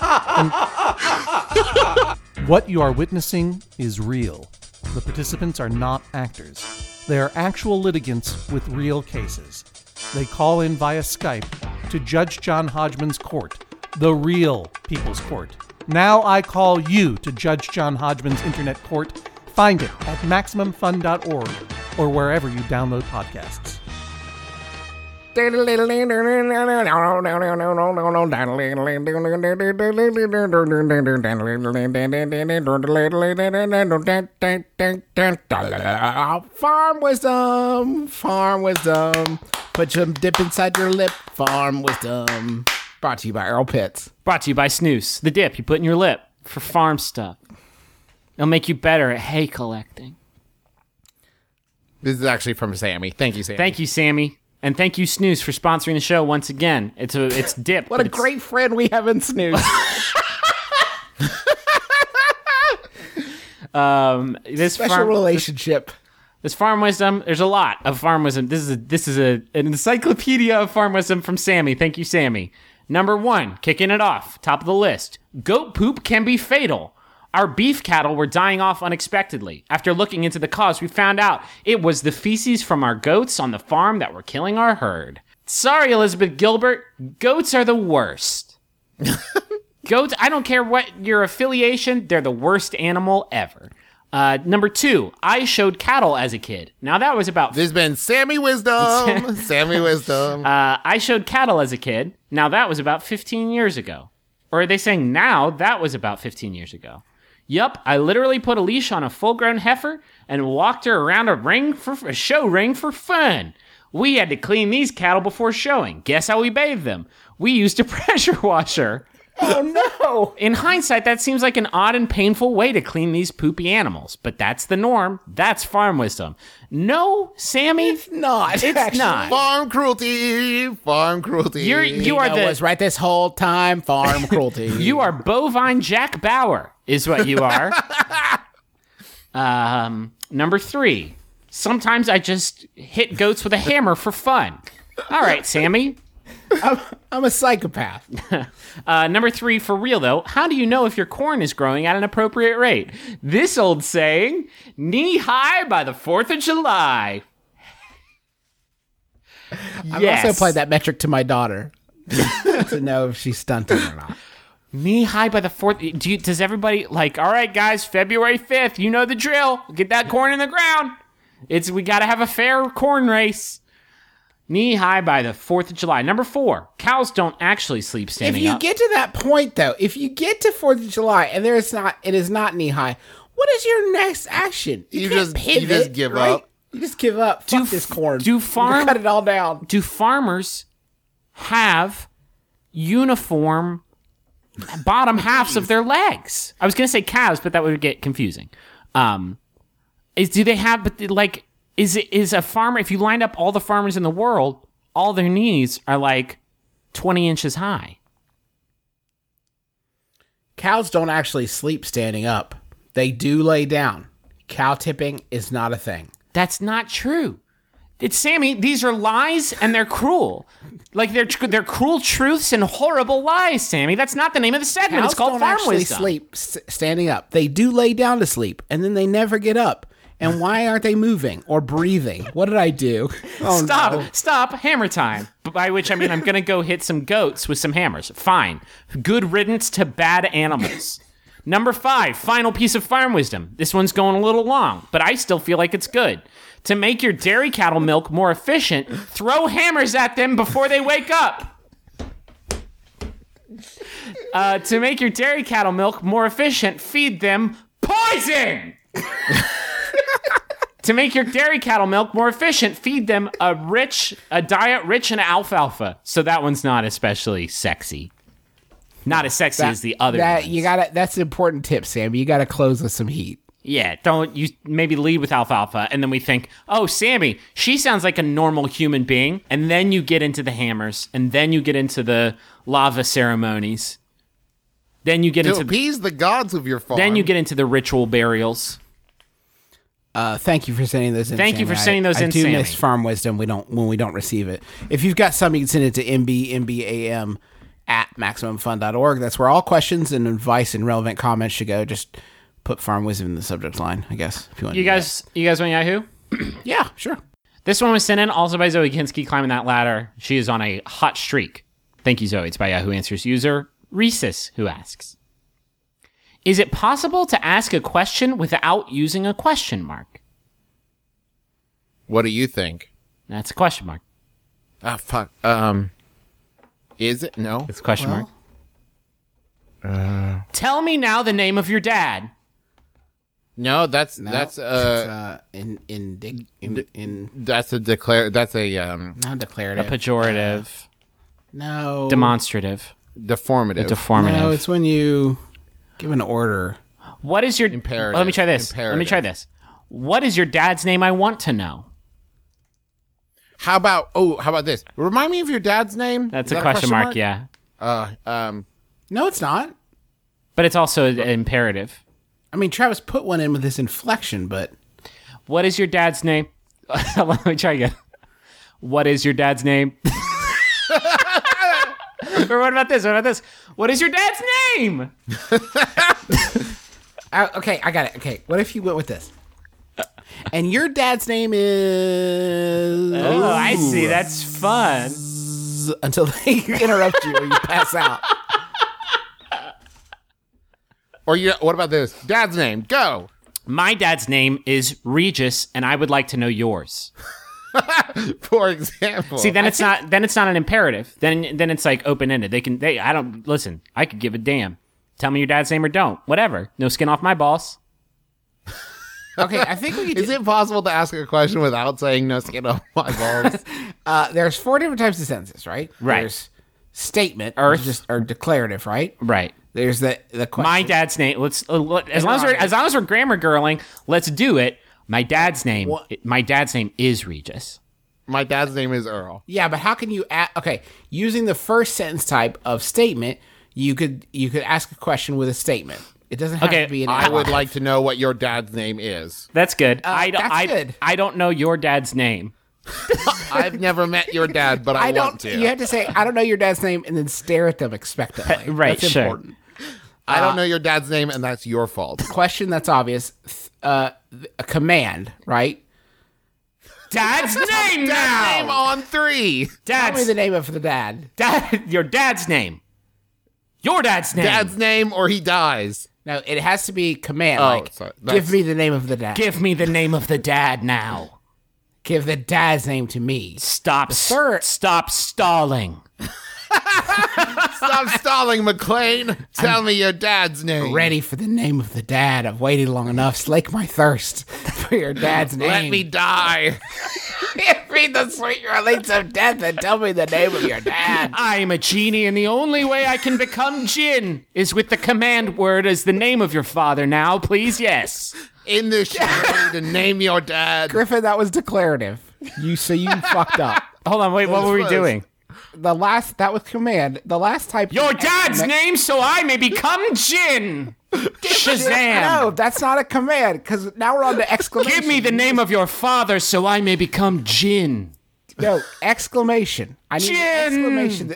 What you are witnessing is real. The participants are not actors. They are actual litigants with real cases. They call in via Skype to Judge John Hodgman's court, the real People's Court. Now I call you to Judge John Hodgman's internet court. Find it at MaximumFun.org or wherever you download podcasts. Farm wisdom. Put your dip inside your lip. Farm wisdom. Brought to you by Earl Pitts. Brought to you by Snooze, the dip you put in your lip for farm stuff. It'll make you better at hay collecting. This is actually from Sammy. Thank you, Sammy. Thank you, Sammy. And thank you, Snooze, for sponsoring the show once again. It's dip. What but a it's- great friend we have in Snooze. This Special farm, relationship. This farm wisdom. There's a lot of farm wisdom. This is an encyclopedia of farm wisdom from Sammy. Thank you, Sammy. Number 1, kicking it off, top of the list. Goat poop can be fatal. Our beef cattle were dying off unexpectedly. After looking into the cause, we found out it was the feces from our goats on the farm that were killing our herd. Sorry, Elizabeth Gilbert. Goats are the worst. Goats, I don't care what your affiliation, they're the worst animal ever. Number 2, I showed cattle as a kid. Now that was about... This has been Sammy Wisdom. Sammy Wisdom. I showed cattle as a kid. Now that was about 15 years ago. Or are they saying now? That was about 15 years ago. Yup, I literally put a leash on a full-grown heifer and walked her around a show ring for fun. We had to clean these cattle before showing. Guess how we bathed them? We used a pressure washer. Oh, no. In hindsight, that seems like an odd and painful way to clean these poopy animals, but that's the norm. That's farm wisdom. No, Sammy, It's not. It's actually. not. Farm cruelty. Farm cruelty. You are the was right this whole time. Farm cruelty. you are bovine Jack Bauer, is what you are. Number 3. Sometimes I just hit goats with a hammer for fun. All right, Sammy. I'm a psychopath. Number 3, for real though, how do you know if your corn is growing at an appropriate rate? This old saying, knee high by the 4th of July. I've also applied that metric to my daughter to know if she's stunted or not. Knee high by the 4th. Does everybody like? All right, guys. February 5th. You know the drill. Get that corn in the ground. We got to have a fair corn race. Knee high by the 4th of July. Number 4. Cows don't actually sleep standing If you up. get to that point, though, if you get to 4th of July and it is not knee high, what is your next action? You can't just give right? up. You just give up. Fuck this corn. do farm- cut it all down. Do farmers have uniform bottom halves of their legs? I was going to say calves, but that would get confusing. Do they have? But like, is a farmer? If you lined up all the farmers in the world, all their knees are like 20 inches high. Cows don't actually sleep standing up. They do lay down. Cow tipping is not a thing. That's not true. It's Sammy. These are lies and they're cruel. Like they're cruel truths and horrible lies, Sammy. That's not the name of the segment. Cows It's called don't Farm actually Wisdom. sleep standing up. They do lay down to sleep, and then they never get up. And why aren't they moving or breathing? What did I do? Oh, Stop! no. Stop! Hammer time. By which I mean I'm gonna go hit some goats with some hammers. Fine. Good riddance to bad animals. Number 5, final piece of farm wisdom. This one's going a little long, but I still feel like it's good. To make your dairy cattle milk more efficient, throw hammers at them before they wake up. To make your dairy cattle milk more efficient, feed them poison. To make your dairy cattle milk more efficient, feed them a diet rich in alfalfa. So that one's not especially sexy. Not as sexy as the other ones. That's an important tip, Sam. You gotta close with some heat. Yeah, don't you maybe lead with alfalfa, and then we think, oh, Sammy, she sounds like a normal human being, and then you get into the hammers, and then you get into the lava ceremonies, then you get To into appease the gods of your farm. then you get into the ritual burials. Thank you for sending those in. Thank you Sammy. for sending those I in, do Sammy. miss farm wisdom. When we don't receive it. If you've got something, you can send it to mbam@maximumfun.org. That's where all questions and advice and relevant comments should go. Just put farm wisdom in the subject line, I guess. If you want. You guys want Yahoo? Yeah, sure. This one was sent in also by Zoe Kinski, climbing that ladder. She is on a hot streak. Thank you, Zoe. It's by Yahoo Answers user Rhesus, who asks, is it possible to ask a question without using a question mark? What do you think? That's a question mark. Ah, fuck. Is it? No. It's a question mark. Tell me now the name of your dad. No, that's in that's a not declarative. A pejorative. No. Demonstrative. deformative. Deformative. No, it's when you give an order. What is your... Imperative. Let me try this. Imperative. Let me try this. What is your dad's name? I want to know. How about this? Remind me of your dad's name. That's Is a that question mark, yeah. No, it's not. But it's also an imperative. I mean, Travis put one in with this inflection, but What is your dad's name? Let me try again. What is your dad's name? Or what about this? What about this? What is your dad's name? okay, I got it. Okay, what if you went with this? And your dad's name is Oh, I see. That's fun. until they interrupt you or you pass out. Or what about this? Dad's name. Go. My dad's name is Regis, and I would like to know yours. For example. See, then it's not an imperative. Then it's like open ended. I don't listen. I could give a damn. Tell me your dad's name or don't. Whatever. No skin off my balls. Okay, I think we could. Is it possible to ask a question without saying no skin off my balls? There's 4 different types of sentences, right? Right. There's statement, Earth. or declarative, right? Right. There's the question. My dad's name. As long as we're grammar girling, let's do it. My dad's name. My dad's name is Regis. My dad's name is Earl. Yeah, but how can you okay, using the first sentence type of statement, you could ask a question with a statement. It doesn't have to be an I would like to know what your dad's name is. That's good. good. I don't know your dad's name. I've never met your dad, but I want to. You have to say, I don't know your dad's name, and then stare at them expectantly. Right, That's sure. important. I don't know your dad's name, and that's your fault. Question that's obvious. A command, right? Dad's name now. Dad's name on 3. Tell me the name of the dad. Your dad's name. Your dad's name. Dad's name, or he dies. No, it has to be command. Oh, like, sorry. give me the name of the dad. Give me the name of the dad now. Give the dad's name to me. Stop third- Stop stalling. Stop stalling, McLean. Tell me your dad's name. Ready for the name of the dad. I've waited long enough. Slake my thirst for your dad's name. Let me die. Read the sweet release of death and tell me the name of your dad. I'm a genie, and the only way I can become Jinn is with the command word as the name of your father now, please, yes. In this show, to name your dad. Griffin, that was declarative. You fucked up. Hold on, wait, what were we was- doing? That was command. The last type. Your dad's name so I may become Jinn. Shazam. No, that's not a command, because now we're on the exclamation. Give me the name of your father so I may become Jinn. No, exclamation. I need an Jinn. exclamation.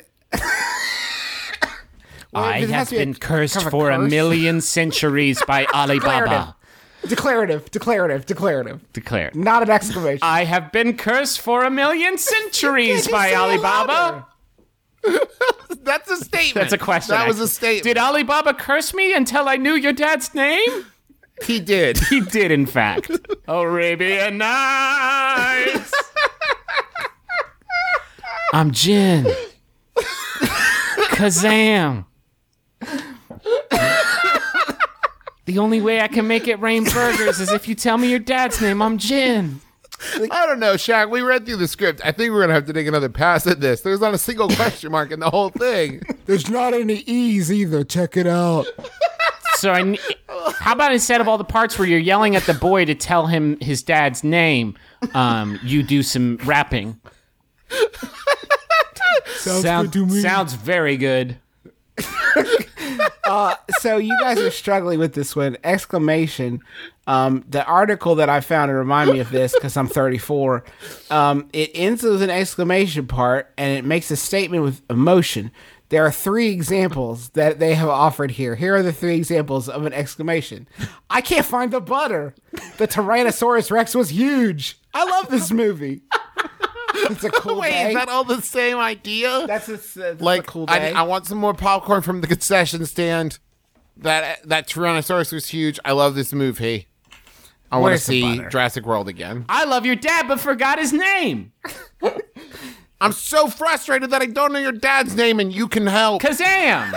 I does it have have to be been cursed kind of a for a curse? million centuries by Alibaba. Declarative. Declare. Not an exclamation. I have been cursed for 1,000,000 centuries by Alibaba. That's a statement. That's a question. That was actually. a statement. Did Alibaba curse me until I knew your dad's name? He did. He did, in fact. Arabian Nights. I'm Jin. Kazam. The only way I can make it rain burgers is if you tell me your dad's name. I'm Jin. I don't know, Shaq. We read through the script. I think we're going to have to take another pass at this. There's not a single question mark in the whole thing. There's not any E's either. Check it out. So how about instead of all the parts where you're yelling at the boy to tell him his dad's name, you do some rapping? Sounds very good. So you guys are struggling with this one. Exclamation. The article that I found to remind me of this, because I'm 34, it ends with an exclamation part, and it makes a statement with emotion. There are 3 examples that they have offered here. Here are the 3 examples of an exclamation. I can't find the butter. The Tyrannosaurus Rex was huge. I love this movie. It's a cool Wait, day. is that all the same idea? That's a like, cool day. I want some more popcorn from the concession stand. That Tyrannosaurus was huge. I love this movie. I want to Where's the see butter? Jurassic World again. I love your dad, but forgot his name. I'm so frustrated that I don't know your dad's name and you can help. Kazam.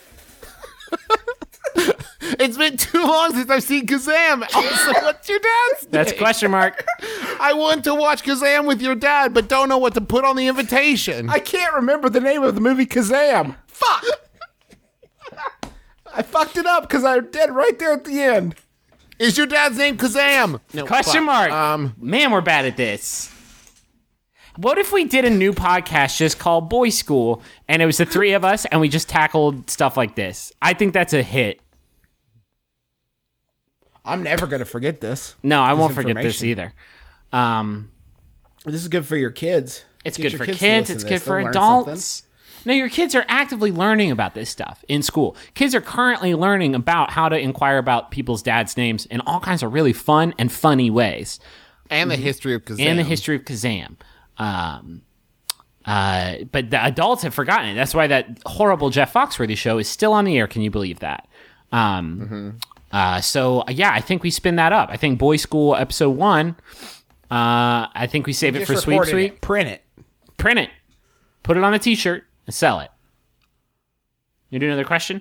It's been too long since I've seen Kazam. Also, what's your dad's name? That's question mark. I want to watch Kazam with your dad, but don't know what to put on the invitation. I can't remember the name of the movie Kazam. Fuck! I fucked it up because I did right there at the end. Is your dad's name Kazam? No, Question fuck. mark. Man, we're bad at this. What if we did a new podcast just called Boy School, and it was the 3 of us, and we just tackled stuff like this? I think that's a hit. I'm never going to forget this. No, I won't forget information. this either. This is good for your kids. It's Get good your for to kids. listen It's to good this. for They'll learn adults. No, your kids are actively learning about this stuff in school. Kids are currently learning about how to inquire about people's dads' names in all kinds of really fun and funny ways. And the history of Kazam. And the history of Kazam. But the adults have forgotten it. That's why that horrible Jeff Foxworthy show is still on the air. Can you believe that? So, yeah, I think we spin that up. I think Boy School episode 1, I think we save it for Sweep recorded Sweep. it. Print it. Print it. Put it on a t-shirt and sell it. You do another question?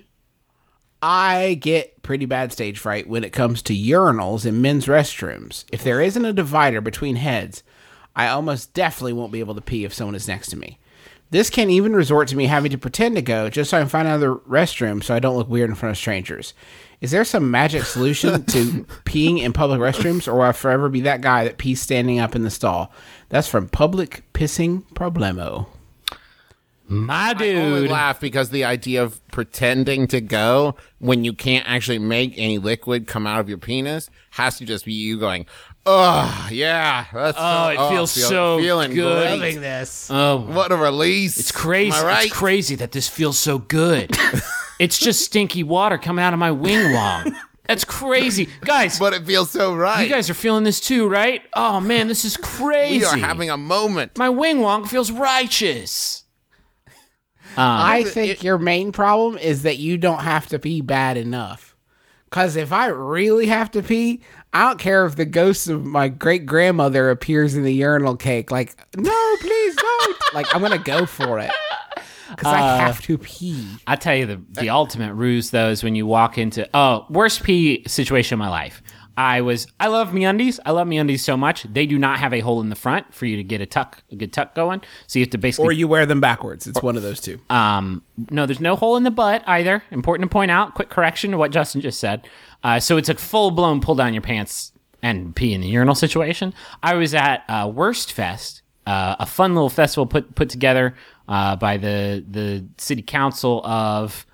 I get pretty bad stage fright when it comes to urinals in men's restrooms. If there isn't a divider between heads, I almost definitely won't be able to pee if someone is next to me. This can even resort to me having to pretend to go just so I can find another restroom so I don't look weird in front of strangers. Is there some magic solution to peeing in public restrooms, or will I forever be that guy that pees standing up in the stall? That's from Public Pissing Problemo. My I only dude. laugh because the idea of pretending to go when you can't actually make any liquid come out of your penis has to just be you going, oh, yeah. That's It feels so feeling good. great. this. What a release. It's crazy. Am I right? It's crazy that this feels so good. It's just stinky water coming out of my wing wong. That's crazy. Guys, But it feels so right. you guys are feeling this too, right? Oh, man, this is crazy. we are having a moment. My wing wong feels righteous. I think your main problem is that you don't have to pee bad enough. Because if I really have to pee, I don't care if the ghost of my great-grandmother appears in the urinal cake. Like, no, please don't. Like, I'm going to go for it. Because I have to pee. I tell you, the ultimate ruse, though, is when you walk into, worst pee situation of my life. I love MeUndies. I love MeUndies so much. They do not have a hole in the front for you to get a good tuck going. So you have to basically... Or you wear them backwards. It's one of those two. No, there's no hole in the butt either. Important to point out. Quick correction to what Justin just said. So it's a full-blown pull down your pants and pee in the urinal situation. I was at Worst Fest, a fun little festival put together by the city council of...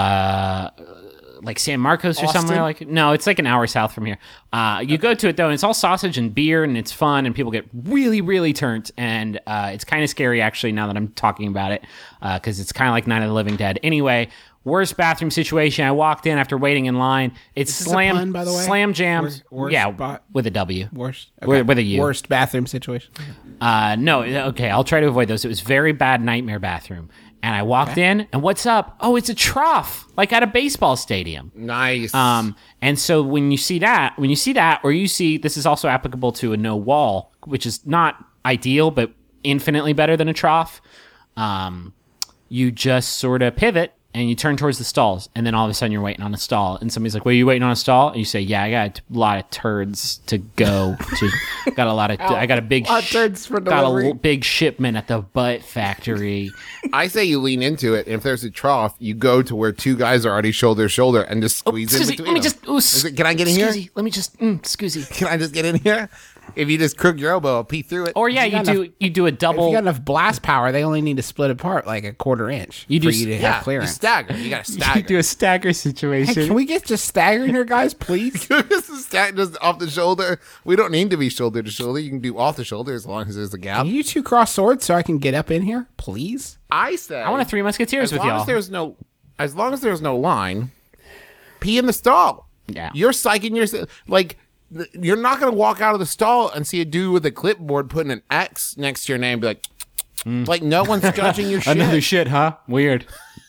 like San Marcos or somewhere like no, it's like an hour south from here. You go to it though, and it's all sausage and beer, and it's fun, and people get really, really turned, and it's kind of scary actually now that I'm talking about it, because it's kind of like Night of the Living Dead. Anyway, Worst bathroom situation. I walked in after waiting in line. It's Is this a pun, by the way? slam jammed. Worst yeah, spot? with a W. Worst. With a U. Worst bathroom situation. No, okay, I'll try to avoid those. It was very bad nightmare bathroom. And I walked in, and what's up? Oh, it's a trough, like at a baseball stadium. Nice. And so when you see that, or you see, this is also applicable to a no wall, which is not ideal, but infinitely better than a trough. You just sort of pivot and you turn towards the stalls, and then all of a sudden you're waiting on a stall, and somebody's like, "Well, are you waiting on a stall?" And you say, "Yeah, I got a lot of turds to go to. I got a big turds for got a delivery." big shipment at the butt factory." I say you lean into it. And if there's a trough, you go to where two guys are already shoulder to shoulder and just squeeze in Excuse me, between let me them. just. Ooh, Is it- can I get in here? Let me just. Excuse. Can I just get in here? If you just crook your elbow, I'll pee through it. Or yeah, you do a If double. you got enough blast power, they only need to split apart like a quarter inch You do for you to yeah, have clearance. you stagger. You got to stagger. You do a stagger situation. Hey, can we get just staggering here, guys, please? This is just off the shoulder. We don't need to be shoulder to shoulder. You can do off the shoulder as long as there's a gap. Can you two cross swords so I can get up in here, please? I say I want a Three Musketeers as with long y'all. as long as there's no line, pee in the stall. Yeah. You're psyching yourself you're not gonna walk out of the stall and see a dude with a clipboard putting an X next to your name and be like no one's judging your shit. Another shit, huh? Weird.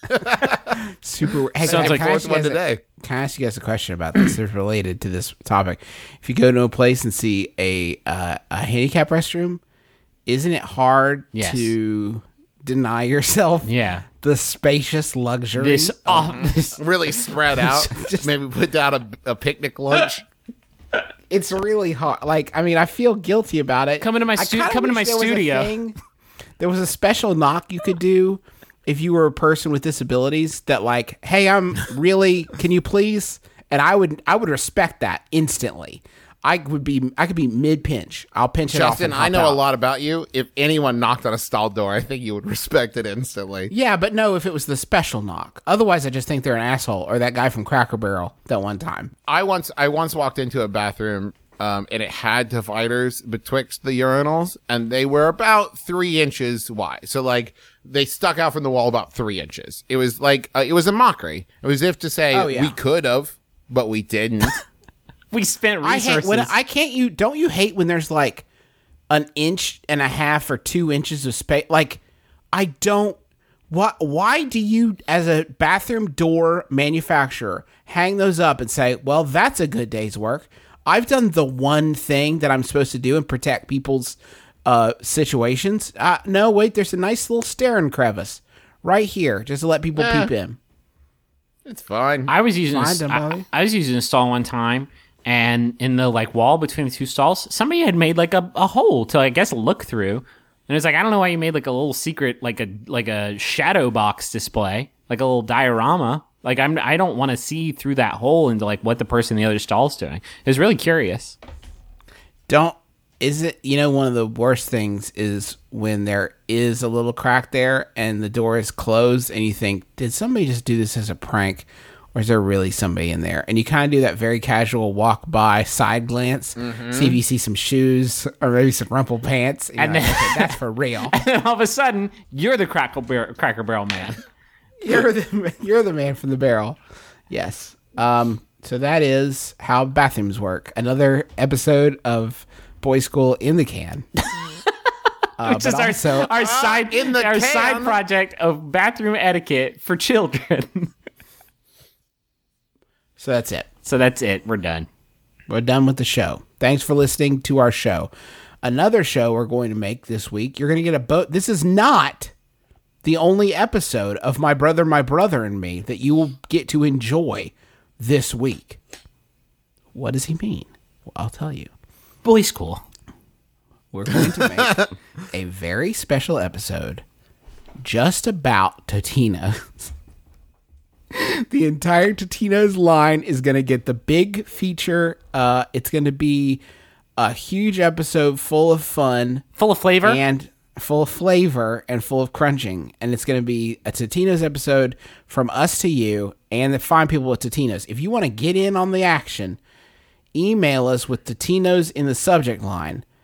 Super. Hey, Sounds like can I ask fourth you one guys today. Can I ask you guys a question about this? It's related to this topic. If you go to a place and see a handicap restroom, isn't it hard Yes. to deny yourself Yeah. the spacious luxury? This Really spread out. Maybe put down a picnic lunch. It's really hard. Like, I mean, I feel guilty about it. Come into my I stu- kinda come into wish my there was a studio. thing- There was a special knock you could do if you were a person with disabilities that, like, hey, I'm really, can you please? And I would respect that instantly. I could be mid pinch. I'll pinch it off. Justin, and I hop know a out. lot about you. If anyone knocked on a stall door, I think you would respect it instantly. Yeah, but no, if it was the special knock. Otherwise, I just think they're an asshole, or that guy from Cracker Barrel that one time. I once walked into a bathroom and it had dividers betwixt the urinals, and they were about 3 inches wide. So like they stuck out from the wall about 3 inches. It was like it was a mockery. It was as if to say Oh, yeah. we could have, but we didn't. we spent I resources. hate when don't you hate when there's like an inch and a half or 2 inches of space? Like, I don't. Why do you, as a bathroom door manufacturer, hang those up and say, well, that's a good day's work? I've done the one thing that I'm supposed to do and protect people's situations. No, wait, there's a nice little staring crevice right here just to let people peep in. It's fine. I was using Fine, don't bother. I was using a stall one time, and in the like wall between the two stalls, somebody had made like a hole to, I guess, look through. And it's like, I don't know why you made like a little secret, like a shadow box display, like a little diorama. Like I don't want to see through that hole into like what the person in the other stall's doing. It was really curious. Is it, one of the worst things is when there is a little crack there and the door is closed and you think, did somebody just do this as a prank, or is there really somebody in there? And you kind of do that very casual walk by side glance, see if you see some shoes or maybe some rumpled pants. And And you're like, then- okay, that's for real. And then all of a sudden, you're the Cracker Barrel man. You're the man from the barrel. Yes. So that is how bathrooms work. Another episode of Boy School in the can. Which is our side in the our can. side project of bathroom etiquette for children. So that's it. So that's it. We're done. We're done with the show. Thanks for listening to our show. Another show we're going to make this week. You're going to get a boat. This is not the only episode of My Brother, and Me that you will get to enjoy this week. What does he mean? Well, I'll tell you. Boy School. We're going to make a very special episode just about Totino's. The entire Totino's line is going to get the big feature. It's going to be a huge episode full of fun. Full of flavor. And full of flavor and full of crunching. And it's going to be a Totino's episode from us to you and the fine people at Totino's. If you want to get in on the action, email us with Totino's in the subject line,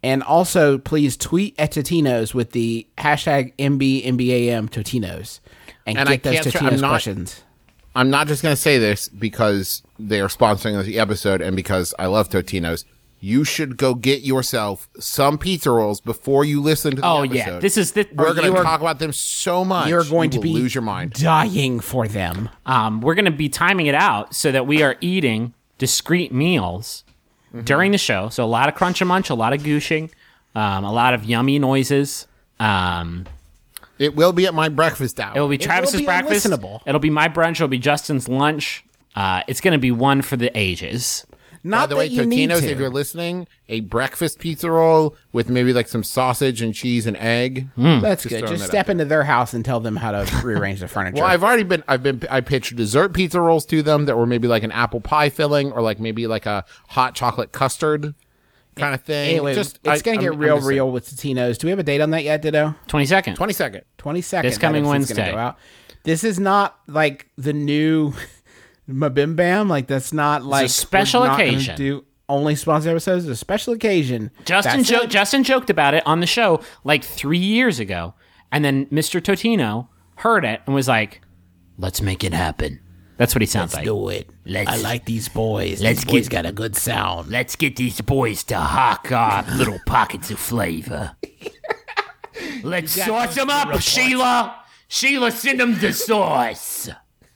And also, please tweet at Totinos with the hashtag MBMBAM Totinos and And I get those can't- Totinos I'm not- questions. I'm not just going to say this because they are sponsoring the episode and because I love Totino's. You should go get yourself some pizza rolls before you listen to the Oh, episode. yeah. This is the. We're going you to are- talk about them so much. You're going you to will be lose your mind. dying for them. We're going to be timing it out so that we are eating discrete meals during the show. So a lot of crunch and munch, a lot of gooshing, a lot of yummy noises. It will be at my breakfast hour. It will be Travis's be breakfast. unlistenable. It'll be my brunch. It'll be Justin's lunch. It's going to be one for the ages. Not By the way, that you need Totino's, to. if you're listening, a breakfast pizza roll with maybe like some sausage and cheese and egg. That's Just good. throwing Just that out step into their house and tell them how to rearrange the furniture. Well, I pitched dessert pizza rolls to them that were maybe like an apple pie filling or like maybe like a hot chocolate custard kind of thing. Anyway, it's going to get real with Totinos. Do we have a date on that yet, Ditto? 22nd. 22nd. 22nd. This coming that episode's gonna Wednesday. go out. This is not like the new Mabim Bam. Like, that's not like special we're not gonna occasion. Do only sponsored episodes. It's a special occasion. Justin That's it. Justin joked about it on the show like 3 years ago, and then Mr. Totino heard it and was like, "Let's make it happen." That's what he sounds like. Do it. I like these boys. let's These boys get- got a good sound. Let's get these boys to hawk off little pockets of flavor. Let's sauce them up, Sheila. Sheila, send them the sauce.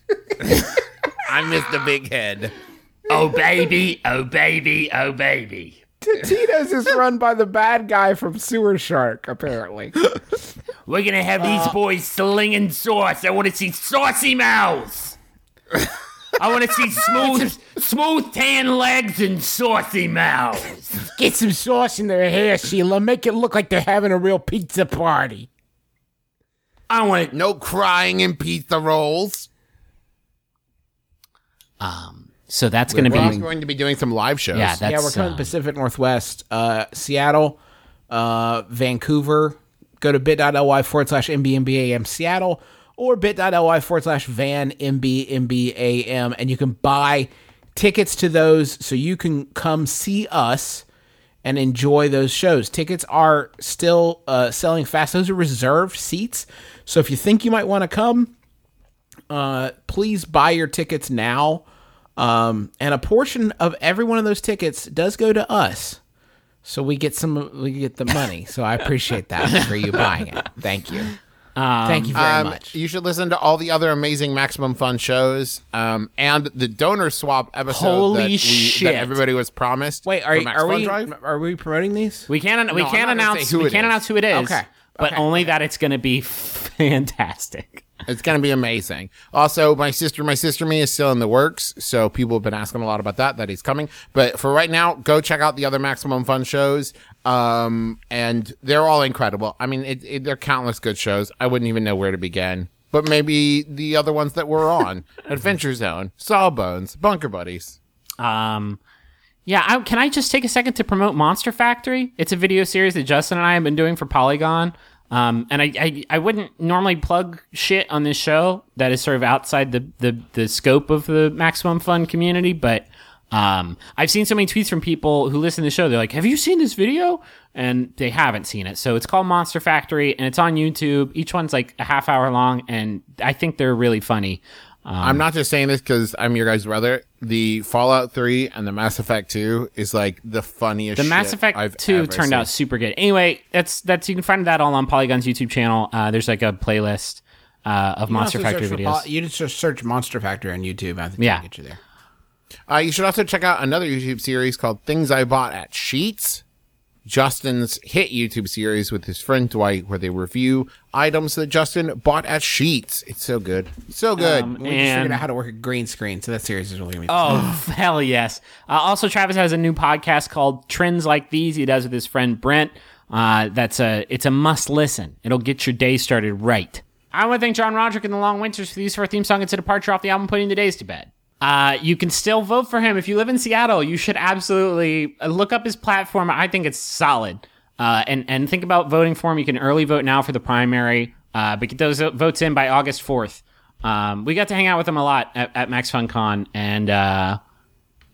I missed the big head. Oh baby, oh baby, oh baby. Totinos is run by the bad guy from Sewer Shark, apparently. We're gonna have these boys slinging sauce. I want to see saucy mouths. I want to see smooth tan legs and saucy mouths. Get some sauce in their hair, Sheila. Make it look like they're having a real pizza party. I want No crying in pizza rolls. So that's gonna We're also be going to be doing some live shows. yeah. That's We're coming to Pacific Northwest, Seattle, Vancouver. Go to bit.ly/MBMBAM Seattle or bit.ly/Van MBMBAM, and you can buy tickets to those so you can come see us and enjoy those shows. Tickets are still selling fast. Those are reserved seats. So if you think you might want to come, please buy your tickets now. And a portion of every one of those tickets does go to us. So we get the money. So I appreciate that for you buying it. Thank you. Thank you very much. You should listen to all the other amazing Maximum Fun shows and the donor swap episode Holy that shit. everybody was promised. Wait, for Max Fun Drive. are we promoting these? We can't I'm not gonna say announce who it is. announce who it is. Okay. But only that it's gonna be fantastic. It's going to be amazing. Also, my sister me is still in the works, so people have been asking a lot about that he's coming. But for right now, go check out the other Maximum Fun shows, and they're all incredible. I mean, they're countless good shows. I wouldn't even know where to begin. But maybe the other ones that we're on: Adventure Zone, Sawbones, Bunker Buddies. Yeah, can I just take a second to promote Monster Factory? It's a video series that Justin and I have been doing for Polygon. And I wouldn't normally plug shit on this show that is sort of outside the scope of the Maximum Fun community, but I've seen so many tweets from people who listen to the show. They're like, "Have you seen this video?" And they haven't seen it. So it's called Monster Factory, and it's on YouTube. Each one's like a half hour long, and I think they're really funny. I'm not just saying this because I'm your guys' brother. The Fallout 3 and the Mass Effect 2 is like the funniest The shit Mass Effect I've 2 ever turned seen. out super good. Anyway, that's you can find that all on Polygon's YouTube channel. There's like a playlist of Monster Factory videos. You just search Monster Factory on YouTube. I think Yeah. it'll get you there. You should also check out another YouTube series called Things I Bought at Sheets. Justin's hit YouTube series with his friend Dwight, where they review items that Justin bought at Sheets. It's so good. So good. We just figured out how to work a green screen, so that series is really going to be Oh, hell yes. Also, Travis has a new podcast called Trends Like These. He does with his friend Brent. It's a must listen. It'll get your day started right. I want to thank John Roderick and the Long Winters for the use of our theme song. It's a departure off the album Putting the Days to Bed. You can still vote for him. If you live in Seattle, you should absolutely look up his platform. I think it's solid. And think about voting for him. You can early vote now for the primary, but get those votes in by August 4th. We got to hang out with him a lot at Max Fun Con, and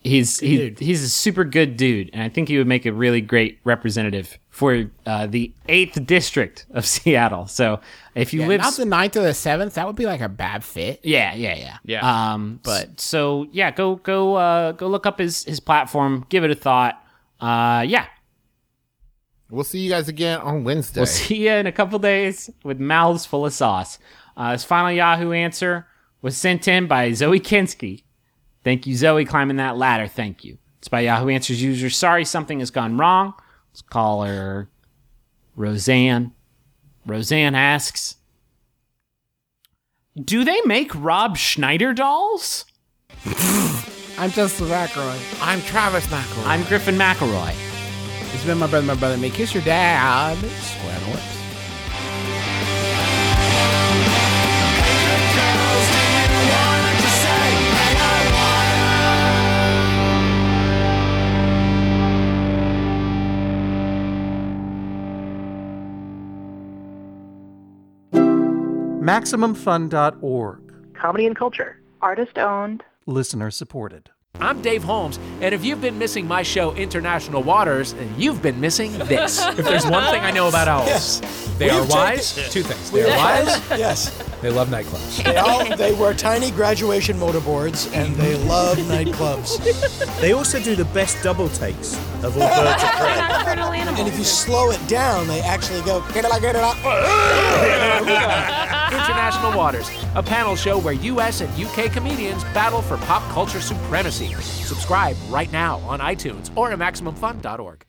He's a super good dude, and I think he would make a really great representative for the 8th district of Seattle. So if you live, not the 9th or the 7th, that would be like a bad fit. yeah. But so yeah, go look up his platform, give it a thought. Yeah, We'll see you guys again on Wednesday. we'll see you in a couple days with mouths full of sauce. His final Yahoo answer was sent in by Zoe Kinski. Thank you, Zoe, climbing that ladder. Thank you. It's by Yahoo Answers user. Sorry, something has gone wrong. Let's call her Roseanne. Roseanne asks, do they make Rob Schneider dolls? I'm Justin McElroy. I'm Travis McElroy. I'm Griffin McElroy. It's been my brother. May kiss your dad. Square the lips. MaximumFun.org. Comedy and culture. Artist owned. Listener supported. I'm Dave Holmes, and if you've been missing my show, International Waters, you've been missing this. If there's one thing I know about owls, they are wise. Two things. They are wise. Yes. They love nightclubs. They wear tiny graduation motorboards and they love nightclubs. They also do the best double takes of all birds of prey. Nocturnal animals. And if you slow it down, they actually go, International Waters, a panel show where U.S. and U.K. comedians battle for pop culture supremacy. Subscribe right now on iTunes or at MaximumFun.org.